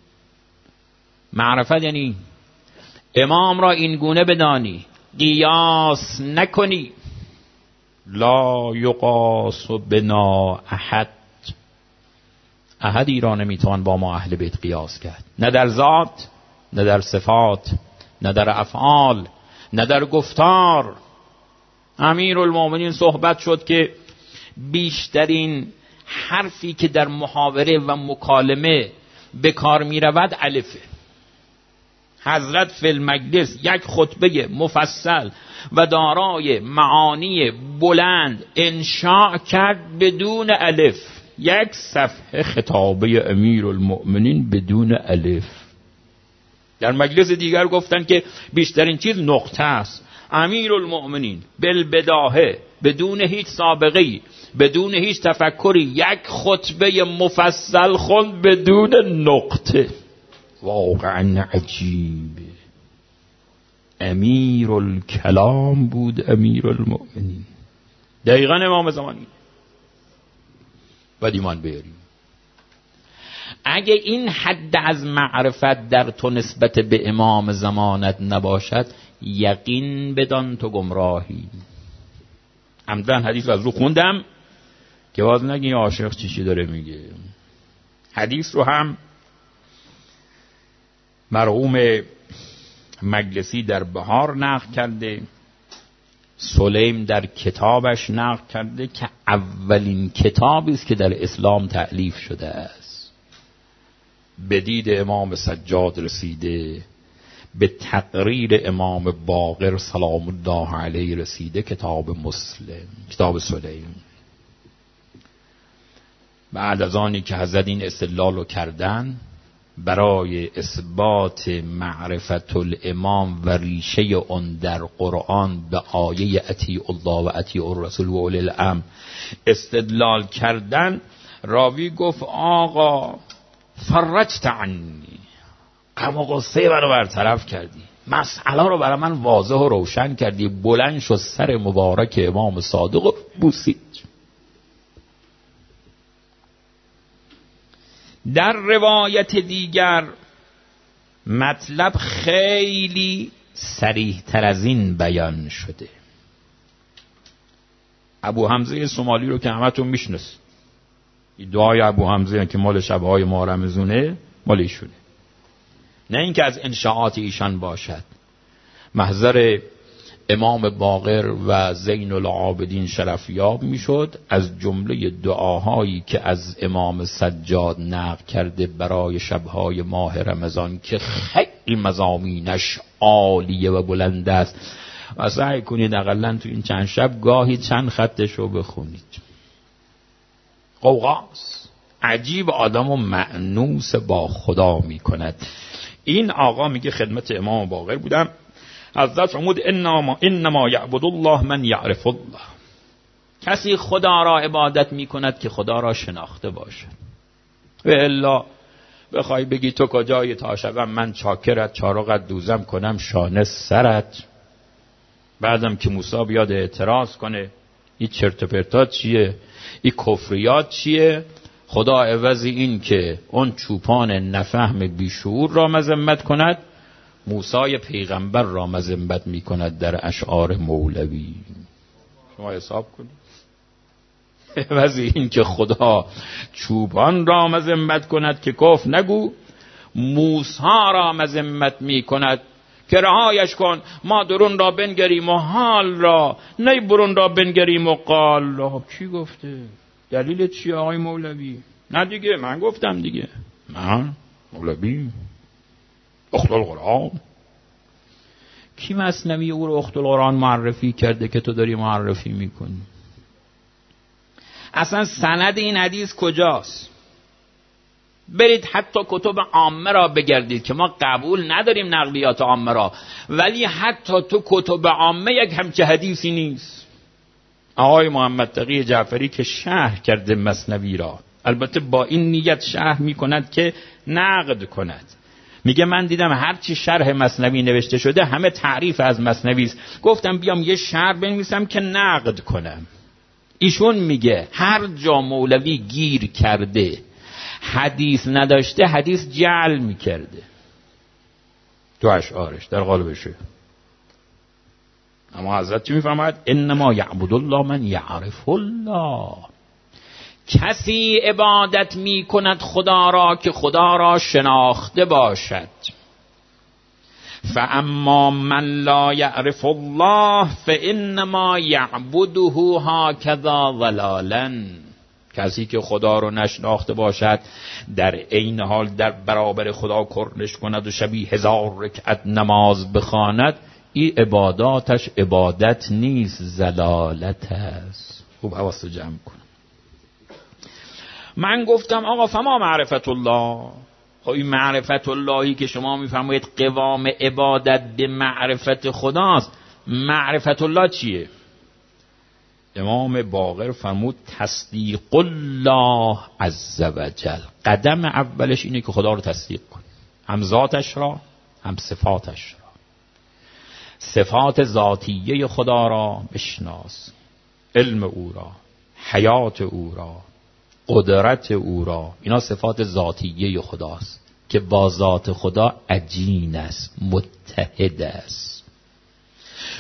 [SPEAKER 1] معرفت یعنی امام را این گونه بدانی، قیاس نکنی. لا یقاس بنا احد. احدی را نمیتوان با ما اهل بیت قیاس کرد، نه در ذات، نه در صفات، نه در افعال، نه در گفتار. امیرالمومنین صحبت شد که بیشترین حرفی که در محاوره و مکالمه به کار می رود الفه. حضرت فی المجلس یک خطبه مفصل و دارای معانی بلند انشاء کرد بدون الف. یک صفحه خطابه امیرالمؤمنین بدون الف. در مجلس دیگر گفتن که بیشترین چیز نقطه است. امیرالمؤمنین بالبداهه، بدون هیچ سابقه‌ای، بدون هیچ تفکری، یک خطبه مفصل خوند بدون نقطه. واقعا عجیبه. امیر الکلام بود امیرالمؤمنین. دقیقا امام زمانی. باید ایمان بیاریم. اگه این حد از معرفت در تو نسبت به امام زمانت نباشد، یقین بدان تو گمراهی. عمدن حدیث از رو خوندم که باز نگی عاشق چی چی داره میگه. حدیث رو هم مرحوم مجلسی در بهار نقل کرده، سلیم در کتابش نقل کرده که اولین کتابی است که در اسلام تألیف شده است. به دید امام سجاد رسیده، به تقریر امام باقر سلام الله علیه رسیده کتاب مسلم، کتاب سلیم. بعد از آنی که حضرت این استدلال رو کردن برای اثبات معرفت الامام و ریشه اون در قرآن به آیه اطیعوا الله و اطیعوا الرسول و اولی الامر استدلال کردن، راوی گفت آقا فرجت عنی، غم و غصه منو برطرف کردی، مسئله رو برای من واضح و روشن کردی. بلند شد سر مبارک امام صادق و بوسید. در روایت دیگر مطلب خیلی صریح تر از این بیان شده. ابو حمزه سومالی رو که همتون میشناسید، این دعای ابو حمزه که مال شبهای ماه رمضونه مال ایشونه، نه اینکه از انشاءات ایشان باشد. محضر امام باقر و زین العابدین شرفیاب میشد. از جمله دعاهایی که از امام سجاد نقل کرده برای شبهای ماه رمضان که خیلی مضامینش عالیه و بلند است و سعی کنید اقلا تو این چند شب گاهی چند خطش رو بخونید. قوقاس عجیب آدم و مأنوس با خدا میکند. این آقا میگه خدمت امام باقر بودم، حضرت فرمود انما انما یعبد الله من یعرف الله. کسی خدا را عبادت میکند که خدا را شناخته باشد. و الا بخوای بگی تو کجایی تا شبم من چاکرت چارقت دوزم کنم شانه سرت، بعدم که موسی بیاد اعتراض کنه این چرت و پرتات چیه، این کفریات چیه، خدا عوضی این که اون چوپان نفهم بیشعور را مذمت کند، موسی پیغمبر را مذمت می کند در اشعار مولوی. شما حساب کنید. عوضی این که خدا چوپان را مذمت کند که کفر نگو، موسی را مذمت می کند که رهایش کن، ما درون را بنگریم و حال را، نه برون را بنگریم و قال را. کی گفته؟ دلیل چی آقای مولوی؟ نه دیگه من گفتم دیگه. من مولوی اخت القرآن. کی مثنوی او رو اخت القرآن معرفی کرده که تو داری معرفی میکنی؟ اصلا سند این حدیث کجاست؟ برید حتی کتب عامه را بگردید که ما قبول نداریم نقلیات عامه را، ولی حتی تو کتب عامه یک همچه حدیثی نیست. آقای محمد تقی جعفری که شرح کرده مثنوی را، البته با این نیت شرح میکند که نقد کند، میگه من دیدم هرچی شرح مثنوی نوشته شده همه تعریف از مثنوی است، گفتم بیام یه شرح بنویسم که نقد کنم. ایشون میگه هر جا مولوی گیر کرده حدیث نداشته حدیث جعل میکرده تو اشعارش در قالبشه. اما حضرت چی میفهمد؟ انما یعبد الله من یعرف الله. کسی عبادت می کند خدا را که خدا را شناخته باشد. فاما من لا یعرف الله فانما یعبده هکذا ضلالا. کسی که خدا رو نشناخته باشد در عین حال در برابر خدا کرنش کند و شبی هزار رکعت نماز بخواند، این عباداتش عبادت نیست، ضلالت است. خوب حواست جمع کن. من گفتم آقا فما معرفت الله. خب این معرفت اللهی که شما میفرمایید قوام عبادت به معرفت خداست، معرفت الله چیه؟ امام باقر فرمود تصدیق الله عز وجل. قدم اولش اینه که خدا رو تصدیق کن، هم ذاتش را هم صفاتش را. صفات ذاتیه خدا را بشناس، علم او را، حیات او را، قدرت او را. اینا صفات ذاتیه خداست که با ذات خدا عجین است، متحد است.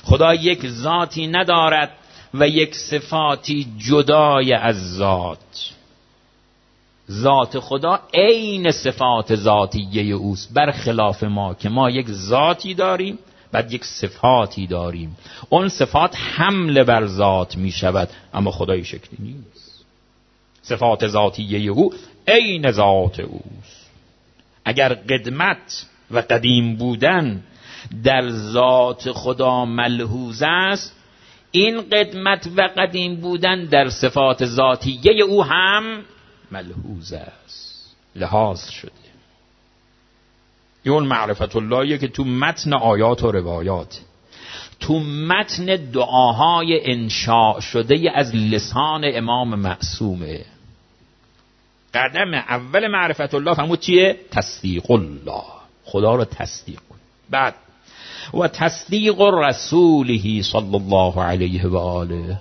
[SPEAKER 1] خدا یک ذاتی ندارد و یک صفاتی جدای از ذات. ذات خدا عین صفات ذاتیه اوست، برخلاف ما که ما یک ذاتی داریم بعد یک صفاتی داریم. اون صفات حمل بر ذات می شود، اما خدای شکلی نیست. صفات ذاتیه او عین ذات اوست. اگر قدمت و قدیم بودن در ذات خدا ملحوظ است، این قدمت و قدیم بودن در صفات ذاتیه او هم ملحوظ است، لحاظ شده. اون معرفت اللهیه که تو متن آیات و روایات، تو متن دعاهای انشاء شده از لسان امام معصومه. قدم اول معرفت الله فرمود چیه؟ تصدیق الله، خدا رو تصدیق کن. بعد و تصدیق رسوله صلی الله علیه و آله.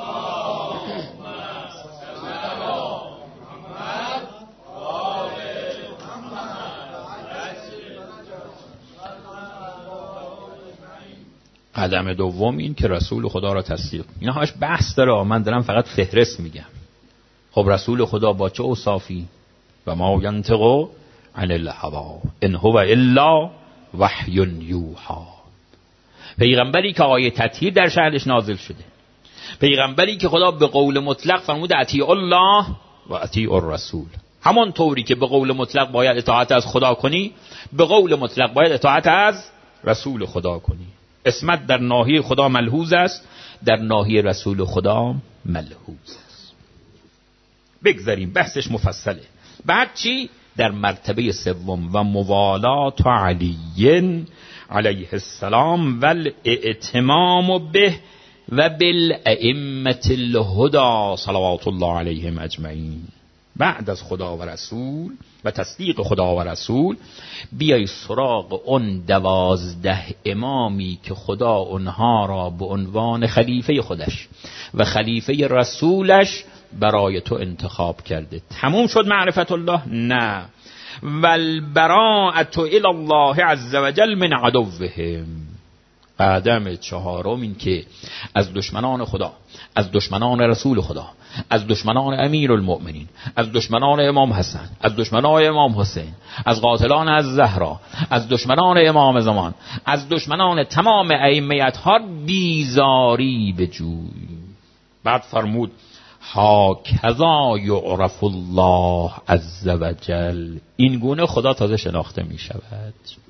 [SPEAKER 1] قدم دوم این که رسول خدا را تصدیق. اینا همش بحث داره، من دارم فقط فهرست میگم. خب رسول خدا با چه اوصافی؟ و ما ینطق عن الهوا ان هو الا وحی یوحی. پیغمبری که آیه تطهیر در شأنش نازل شده، پیغمبری که خدا به قول مطلق فرمود اطیعوا الله و اطیعوا الرسول. همون طوری که به قول مطلق باید اطاعت از خدا کنی، به قول مطلق باید اطاعت از رسول خدا کنی. اسمت در ناحیه خدا ملحوظ است، در ناحیه رسول خدا ملحوظ است. بگذاریم، بحثش مفصله. بعد چی؟ در مرتبه سوم و موالات علی علیه السلام و الاعتمام به و بالائمه الهدی صلوات الله علیهم اجمعین. بعد از خدا و رسول و تصدیق خدا و رسول، بیای سراغ اون دوازده امامی که خدا اونها را به عنوان خلیفه خودش و خلیفه رسولش برای تو انتخاب کرده. تموم شد معرفت الله؟ نه. والبراءة الی الله عز وجل من عدوهم. قدم چهارم این که از دشمنان خدا، از دشمنان رسول خدا، از دشمنان امیر المؤمنین، از دشمنان امام حسن، از دشمنان امام حسین، از قاتلان از زهرا، از دشمنان امام زمان، از دشمنان تمام ائمه اطهار بیزاری بجوی. بعد فرمود هاکذا یعرف الله عز وجل. این گونه خدا تازه شناخته می شود.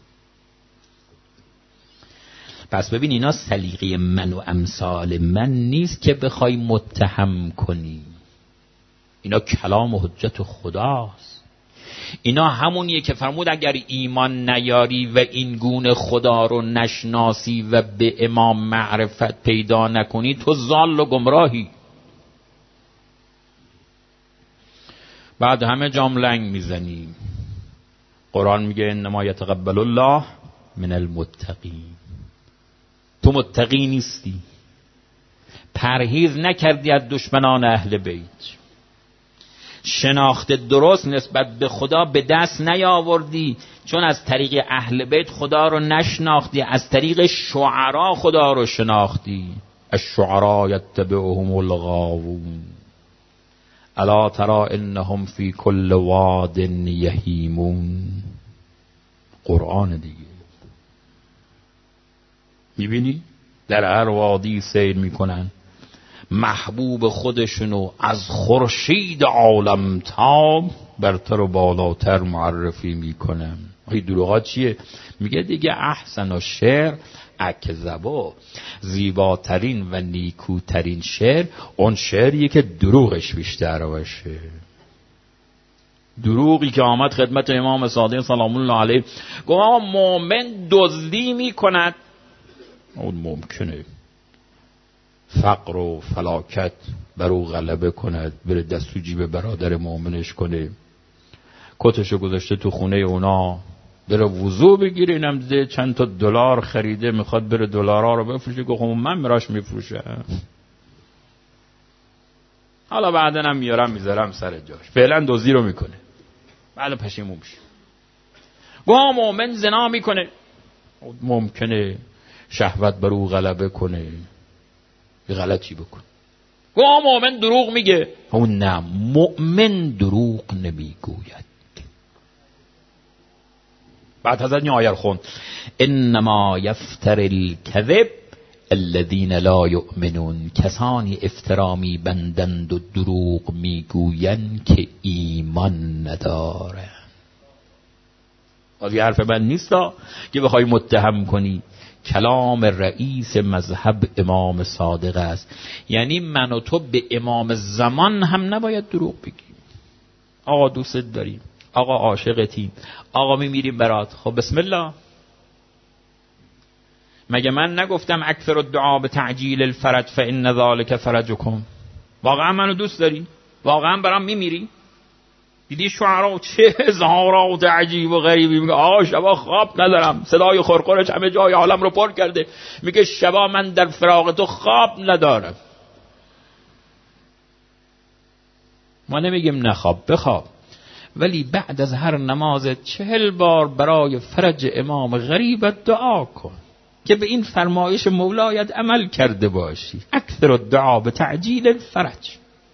[SPEAKER 1] پس ببین اینا سلیقه من و امثال من نیست که بخوای متهم کنی. اینا کلام و حجت خداست. اینا همونیه که فرمود اگر ایمان نیاری و این گونه خدا رو نشناسی و به امام معرفت پیدا نکنی، تو ضال و گمراهی. بعد همه جام لنگ میزنی. قرآن میگه انما یتقبل الله من المتقین. تو متقی نیستی، پرهیز نکردی از دشمنان اهل بیت، شناخت درست نسبت به خدا به دست نیاوردی، چون از طریق اهل بیت خدا رو نشناختی، از طریق شعرا خدا رو شناختی. الشعراء یتبعهم الغاوون الا تری انهم فی کل واد یهیمون. قرآن دیگه. میبینی در هر وادی سیر میکنن، محبوب خودشونو از خورشید عالم تام برتر و بالاتر معرفی میکنن. این دروغات چیه؟ میگه دیگه احسن و شعر اکذبا، زیباترین و نیکوترین شعر اون شعریه که دروغش بیشتر باشه. دروغی که آمد خدمت امام صادق سلام الله علیه گفت مومن دزدی میکند، اون ممکنه فقر و فلاکت بر او غلبه کند، بره دست و جیب برادر مؤمنش کنه، کتشو گذاشته تو خونه اونا، بره وضو بگیره، اینم دیده چند تا دلار خریده میخواد بره دلارها رو بفروشه، گفت من براش میفروشم، حالا بعدا هم میارم میذارم سر جاش. فعلا دزدی رو میکنه، بعد پشیمون میشه. گفت مؤمن زنا میکنه، ممکنه شهوت بر او غلبه کنه، یه غلطی بکن. گوه مؤمن دروغ میگه. اون نه، مؤمن دروغ نمیگوید. بعد حضرت این آیه خوند انما یفتر الکذب الذین لا یؤمنون، کسانی افترا میبندند و دروغ میگویند که ایمان نداره. این حرف من نیست که بخوای متهم کنی، کلام رئیس مذهب امام صادق است. یعنی من و تو به امام زمان هم نباید دروغ بگیم. آقا دوست داریم، آقا عاشقتیم، آقا میمیریم برات. خب بسم الله. مگه من نگفتم اکثر الدعا به تعجیل الفرج فان ذلک فرجکم؟ واقعا منو دوست داری؟ واقعا برام میمیری؟ دیدی شعرا چه اظهارات عجیب و غریبی میگه. آقا شبا خواب ندارم، صدای خرخرش همه جای عالم رو پر کرده. میگه شبا من در فراق تو خواب ندارم. ما نمیگیم نخواب، بخواب، ولی بعد از هر نماز چهل بار برای فرج امام غریبت دعا کن که به این فرمایش مولایت عمل کرده باشی. اکثر الدعا به تعجیل الفرج.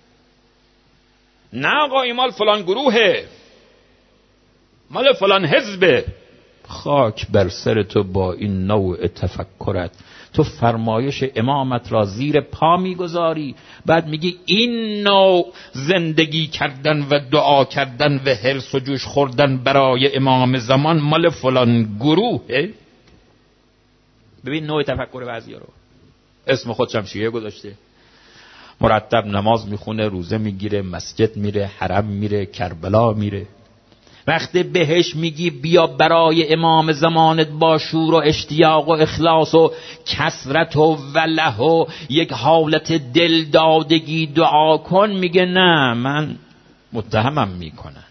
[SPEAKER 1] نه آقا این مال فلان گروهه، مال فلان حزبه. خاک بر سر تو با این نوع تفکرت. تو فرمایش امامت را زیر پا میگذاری، بعد میگی این نوع زندگی کردن و دعا کردن و حرص و جوش خوردن برای امام زمان مال فلان گروهه. ببین نوع تفکر بعضیا رو. اسم خودشم شیعه گذاشته، مرتب نماز میخونه، روزه میگیره، مسجد میره، حرم میره، کربلا میره. وقتی بهش میگی بیا برای امام زمانت با شور و اشتیاق و اخلاص و کثرت و وله و یک حالت دلدادگی دعا کن، میگه نه من متهمم میکنن.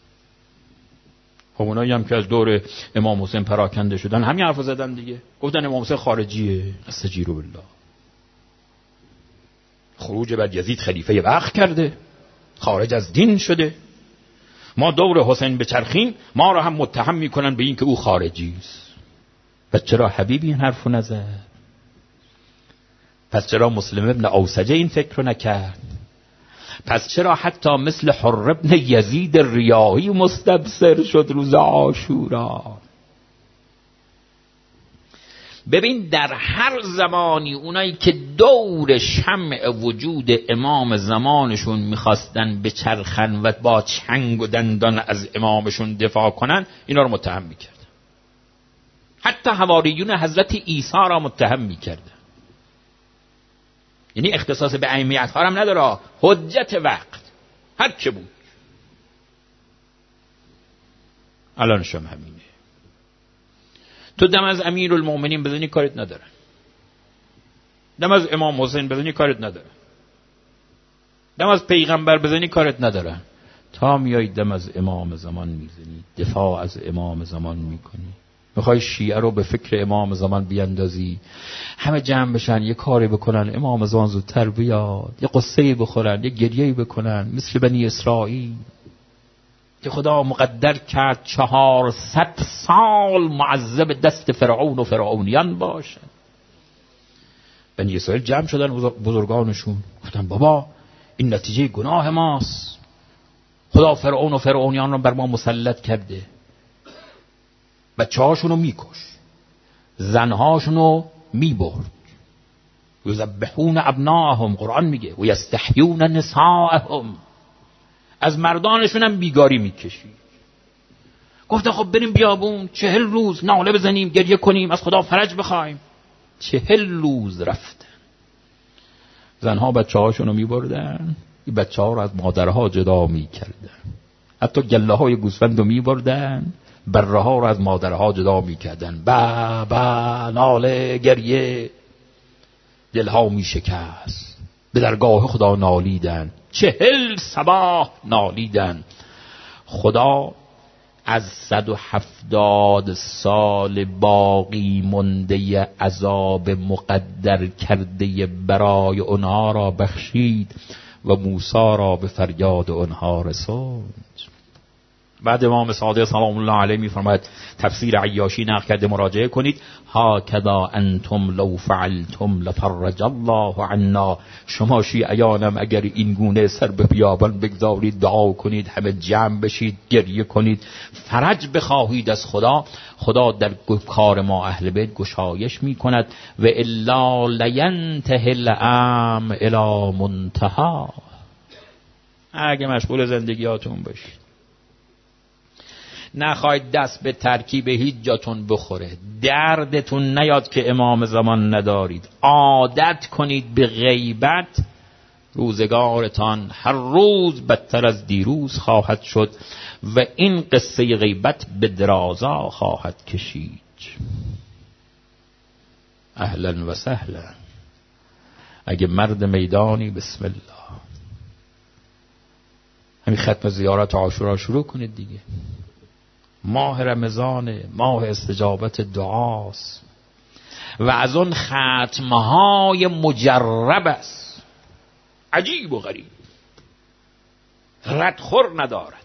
[SPEAKER 1] خب اونایی هم که از دور امام حسین پراکنده شدن همین حرف زدن دیگه، گفتن امام حسین خارجیه. استجیروا بالله. خروج بر یزید خلیفه وقت کرده، خارج از دین شده. ما دور حسین بچرخیم ما را هم متهم میکنن به این که او خارجی است. پس چرا حبیب این حرفو نزد؟ پس چرا مسلم ابن اوسجه این فکر رو نکرد؟ پس چرا حتی مثل حر ابن یزید ریاحی مستبصر شد روز عاشورا؟ ببین در هر زمانی اونایی که دور شمع وجود امام زمانشون میخواستن بچرخن و با چنگ و دندان از امامشون دفاع کنن، اینا رو متهم میکردن. حتی حواریون حضرت عیسی را متهم میکردن. یعنی اختصاص به ائمه ها هم نداره، حجت وقت هر که بود. الان شما همینه. تو دم از امیر المؤمنین بزنی کارت نداره، دم از امام حسین بزنی کارت نداره، دم از پیغمبر بزنی کارت نداره. تا میای دم از امام زمان میزنی، دفاع از امام زمان میکنی، میخوای شیعه رو به فکر امام زمان بیاندازی، همه جمع بشن یه کاری بکنن امام زمان زودتر بیاد، یه قصه‌ای بخورن، یه گریه‌ای بکنن مثل بنی اسرائیل که خدا مقدر کرد چهارصد سال معذب دست فرعون و فرعونیان باشن. بنی اسرائیل جمع شدن بزرگانشون، گفتن بابا این نتیجه گناه ماست، خدا فرعون و فرعونیان رو بر ما مسلط کرده. بچه هاشونو میکش، زنهاشونو میبرد، یذبحون ابناءهم، قرآن میگه، و یستحیون نساءهم، از مردانشون هم بیگاری میکشی. گفته خب بریم بیابون چهل روز ناله بزنیم، گریه کنیم، از خدا فرج بخوایم. چهل روز رفتن، زنها بچه هاشونو میبردن، این بچه ها رو از مادرها جدا میکردن، حتی گله های گوسفند رو میبردن، بره ها رو از مادرها جدا میکردن. با با ناله گریه، دلها میشکست، به درگاه خدا نالیدن، چهل صباح نالیدن. خدا از صد و هفتاد سال باقی مونده عذاب مقدر کرده برای آنها را بخشید و موسی را به فریاد آنها رساند. بعد امام صادق سلام الله علیه میفرماید، تفسیر عیاشی نقل کرده، مراجعه کنید: هاکذا انتم لو فعلتم لفرج الله عنا. شما شیعیانم اگر این گونه سر به بیابان بگذارید، دعا کنید، همه جمع بشید، گریه کنید، فرج بخواهید از خدا، خدا در کار ما اهل بیت گشایش میکند. و الا لینتهی الامر الی منتهی. اگه مشغول زندگیاتون باشید، نخواهید دست به ترکیب هیچ جاتون بخوره، دردتون نیاد که امام زمان ندارید، عادت کنید به غیبت، روزگارتان هر روز بدتر از دیروز خواهد شد و این قصه غیبت به درازا خواهد کشید. اهلا و سهلا. اگه مرد میدانی بسم الله. همین ختم زیارت عاشورا شروع کنید دیگه. ماه رمضان، ماه استجابت دعاست و از اون ختمهای مجرب است، عجیب و غریب، ردخور ندارد.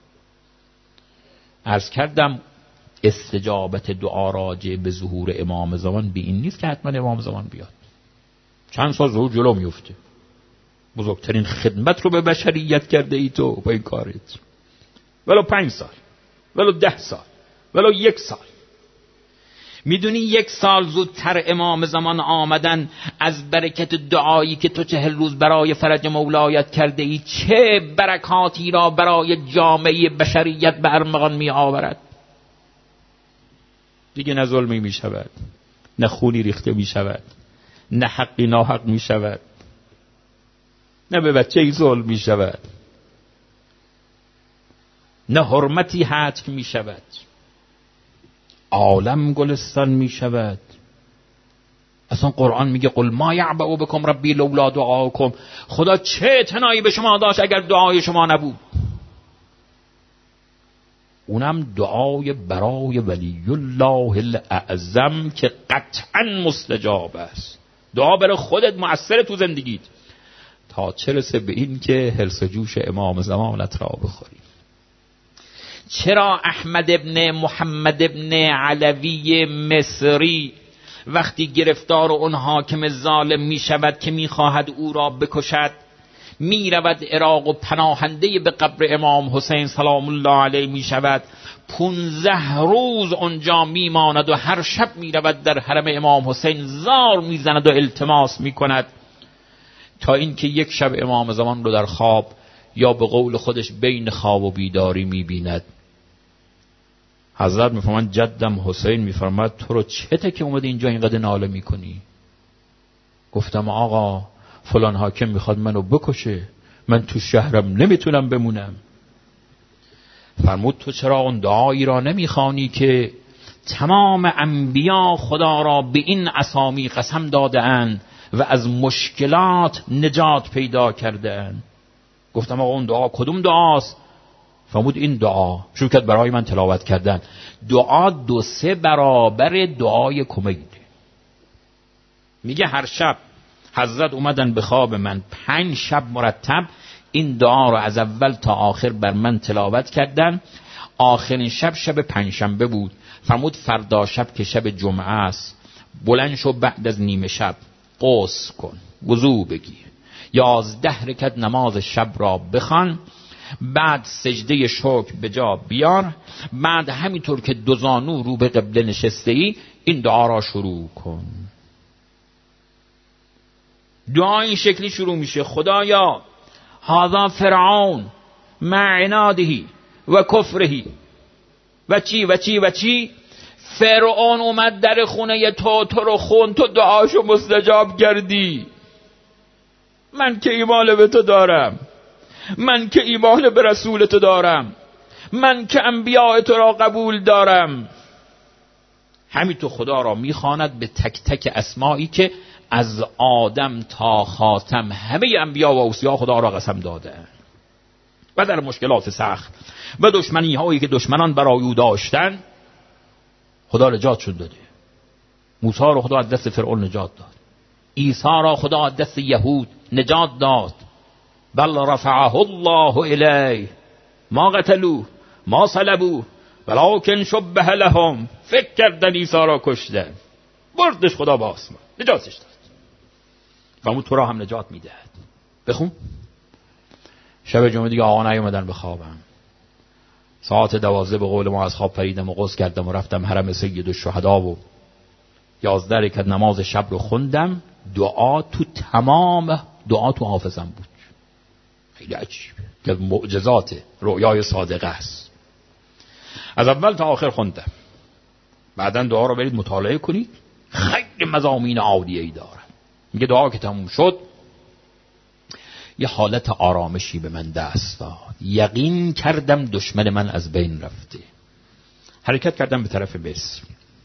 [SPEAKER 1] عرض کردم استجابت دعا راجع به ظهور امام زمان به این نیست که حتما امام زمان بیاد. چند سال ظهور جلو میفته. بزرگترین خدمت رو به بشریت کرده ای تو با این کارت، ولو پنج سال، ولو ده سال، ولو یک سال. میدونی یک سال زودتر امام زمان آمدن از برکت دعایی که تو چهل روز برای فرج مولایت کرده ای چه برکاتی را برای جامعه بشریت به ارمغان می آورد. دیگه نه ظلمی می شود، نه خونی ریخته می شود، نه حقی ناحق می شود، نه به بچه‌ای ظلم می شود، نه حرمتی هتک می شود. عالم گلستان می شود. اصلا قرآن میگه قل ما یعبأ بکم ربی لولا دعاکم. خدا چه اعتنایی به شما داشت اگر دعای شما نبود. اونم دعای برای ولی الله الاعظم که قطعا مستجاب است. دعا برای خودت مؤثر تو زندگیت، تا چه رسه به این که هرس جوش امام زمانت را بخوری. چرا احمد ابن محمد ابن علوی مصری وقتی گرفتار اون حاکم ظالم می شود که می خواهد او را بکشد، می رود عراق و پناهنده به قبر امام حسین سلام الله علیه می شود، پونزه روز اونجا می ماند و هر شب می رود در حرم امام حسین زار می زند و التماس می کند، تا اینکه یک شب امام زمان رو در خواب یا به قول خودش بین خواب و بیداری می بیند. حضرت میفرماند جدم حسین میفرماد تو رو چته که اومدی اینجا اینقدر ناله میکنی؟ گفتم آقا فلان حاکم میخواد منو بکشه، من تو شهرم نمیتونم بمونم. فرمود تو چرا اون دعایی را نمیخوانی که تمام انبیا خدا را به این اسامی قسم داده اند و از مشکلات نجات پیدا کرده اند؟ گفتم آقا اون دعا کدوم دعاست؟ فرمود این دعا. شروع کرد برای من تلاوت کردن. دعا دو سه برابر دعای کمیده. میگه هر شب حضرت اومدن به خواب من پنج شب مرتب این دعا رو از اول تا آخر بر من تلاوت کردن. آخرین شب شب پنجشنبه بود. فرمود فردا شب که شب جمعه است بلند شو بعد از نیمه شب غسل کن، وضو بگیر، یازده رکعت نماز شب را بخوان، بعد سجده شکر به جا بیار، بعد همینطور که دو زانو رو به قبله نشسته ای این دعا را شروع کن. دعا این شکلی شروع میشه: خدایا هذا فرعون مع عناده و کفره و چی و چی و چی. فرعون اومد در خونه تو، تو رو خون، تو دعاشو مستجاب کردی. من که ایمان به تو دارم، من که ایمان به رسول تو دارم، من که انبیاء تو را قبول دارم. همین تو خدا را میخواند به تک تک اسمایی که از آدم تا خاتم همه انبیا و اوصیا خدا را قسم داده و در مشکلات سخت و دشمنی هایی که دشمنان برای او داشتن خدا نجاتشون داده. موسی را خدا از دست فرعون نجات داد، عیسی را خدا از دست یهود نجات داد. بل رفعه الله الیه ما قتلوه ما صلبوه ولکن شبه لهم، فکر کردن عیسی را کشتن، بردش خدا به آسمان، نجاتش داد. فرمود تو را هم نجات میدهد. بخون. شب جمعه دیگه آقا نیومدن به خوابم. ساعت دوازده به قول ما از خواب پریدم و غسل کردم و رفتم حرم سید الشهدا و یازده رکعت نماز شب رو خوندم. دعا تو تمام دعا تو حافظم بود. خیلی عجیبه که معجزات رؤیای صادقه است. از اول تا آخر خوندم. بعدن دعا رو برید مطالعه کنید، خیلی مضامین عالیه‌ای داره. میگه دعا که تموم شد یه حالت آرامشی به من دست داد، یقین کردم دشمن من از بین رفته. حرکت کردم به طرف مصر.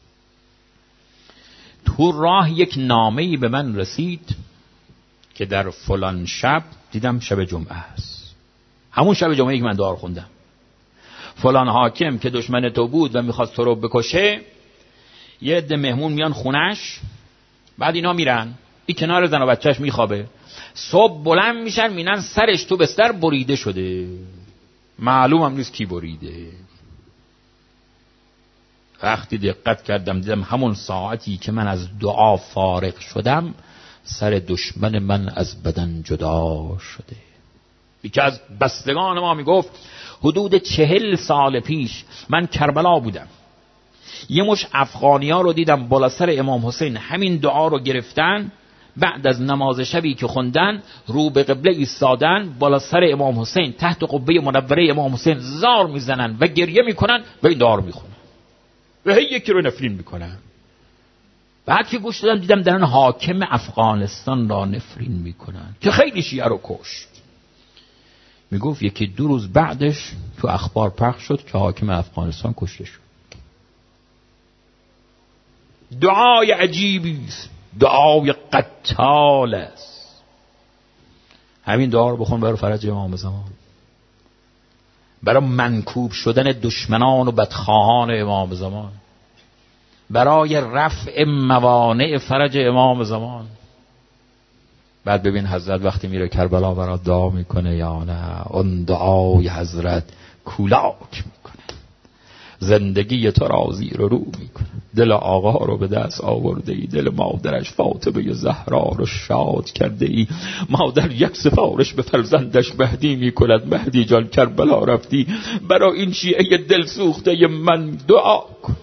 [SPEAKER 1] تو راه یک نامه‌ای به من رسید که در فلان شب، دیدم شب جمعه است، همون شب جمعه‌ای که من دعا خوندم، فلان حاکم که دشمن تو بود و میخواست تو رو بکشه، یه عده مهمون میان خونش، بعد اینا میرن، این کنار زن و بچهش میخوابه، صبح بلند میشن مینن سرش تو بستر بریده شده، معلوم هم نیست کی بریده. وقتی دقت کردم دیدم همون ساعتی که من از دعا فارغ شدم سر دشمن من از بدن جدا شده. یکی از بستگان ما میگفت حدود چهل سال پیش من کربلا بودم، یه مش افغانی ها رو دیدم بالا سر امام حسین همین دعا رو گرفتن، بعد از نماز شبی که خوندن رو به قبله ایستادن، بالا سر امام حسین تحت قبه منوره امام حسین زار میزنن و گریه میکنن و این دعا رو میخونن و هی یکی رو نفرین میکنن. بعد که گوش دادم دیدم دارن حاکم افغانستان را نفرین میکنن که خیلی شیعه رو کشت. میگفت یکی دو روز بعدش تو اخبار پخش شد که حاکم افغانستان کشته شد. دعای عجیبی است، دعای قتال است. همین دعا رو بخون برای فرج امام زمان، برای منکوب شدن دشمنان و بدخواهان امام زمان، برای رفع موانع فرج امام زمان. بعد ببین حضرت وقتی میره کربلا برای دعا میکنه یا نه، اون دعای حضرت کولاک میکنه، زندگی تو را زیر و رو میکنه. دل آقا رو به دست آورده ای، دل مادرش فاطمه زهرا رو شاد کرده ای. مادر یک سفارش به فرزندش مهدی میکند، مهدی جان کربلا رفتی، برای این شیعه دل سوخته من دعا کن.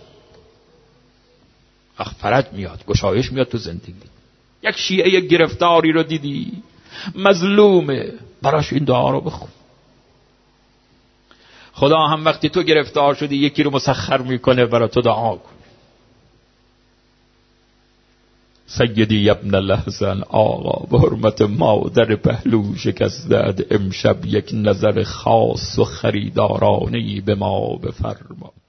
[SPEAKER 1] اخ فرج میاد، گشایش میاد تو زندگی. یک شیعه گرفتاری رو دیدی مظلومه، براش این دعا رو بخون. خدا هم وقتی تو گرفتار شدی یکی رو مسخر میکنه برای تو دعا کن. سیدی ابن الحسن آقا به حرمت مادر پهلو شکسته‌ات امشب یک نظر خاص و خریدارانه‌ای به ما بفرما.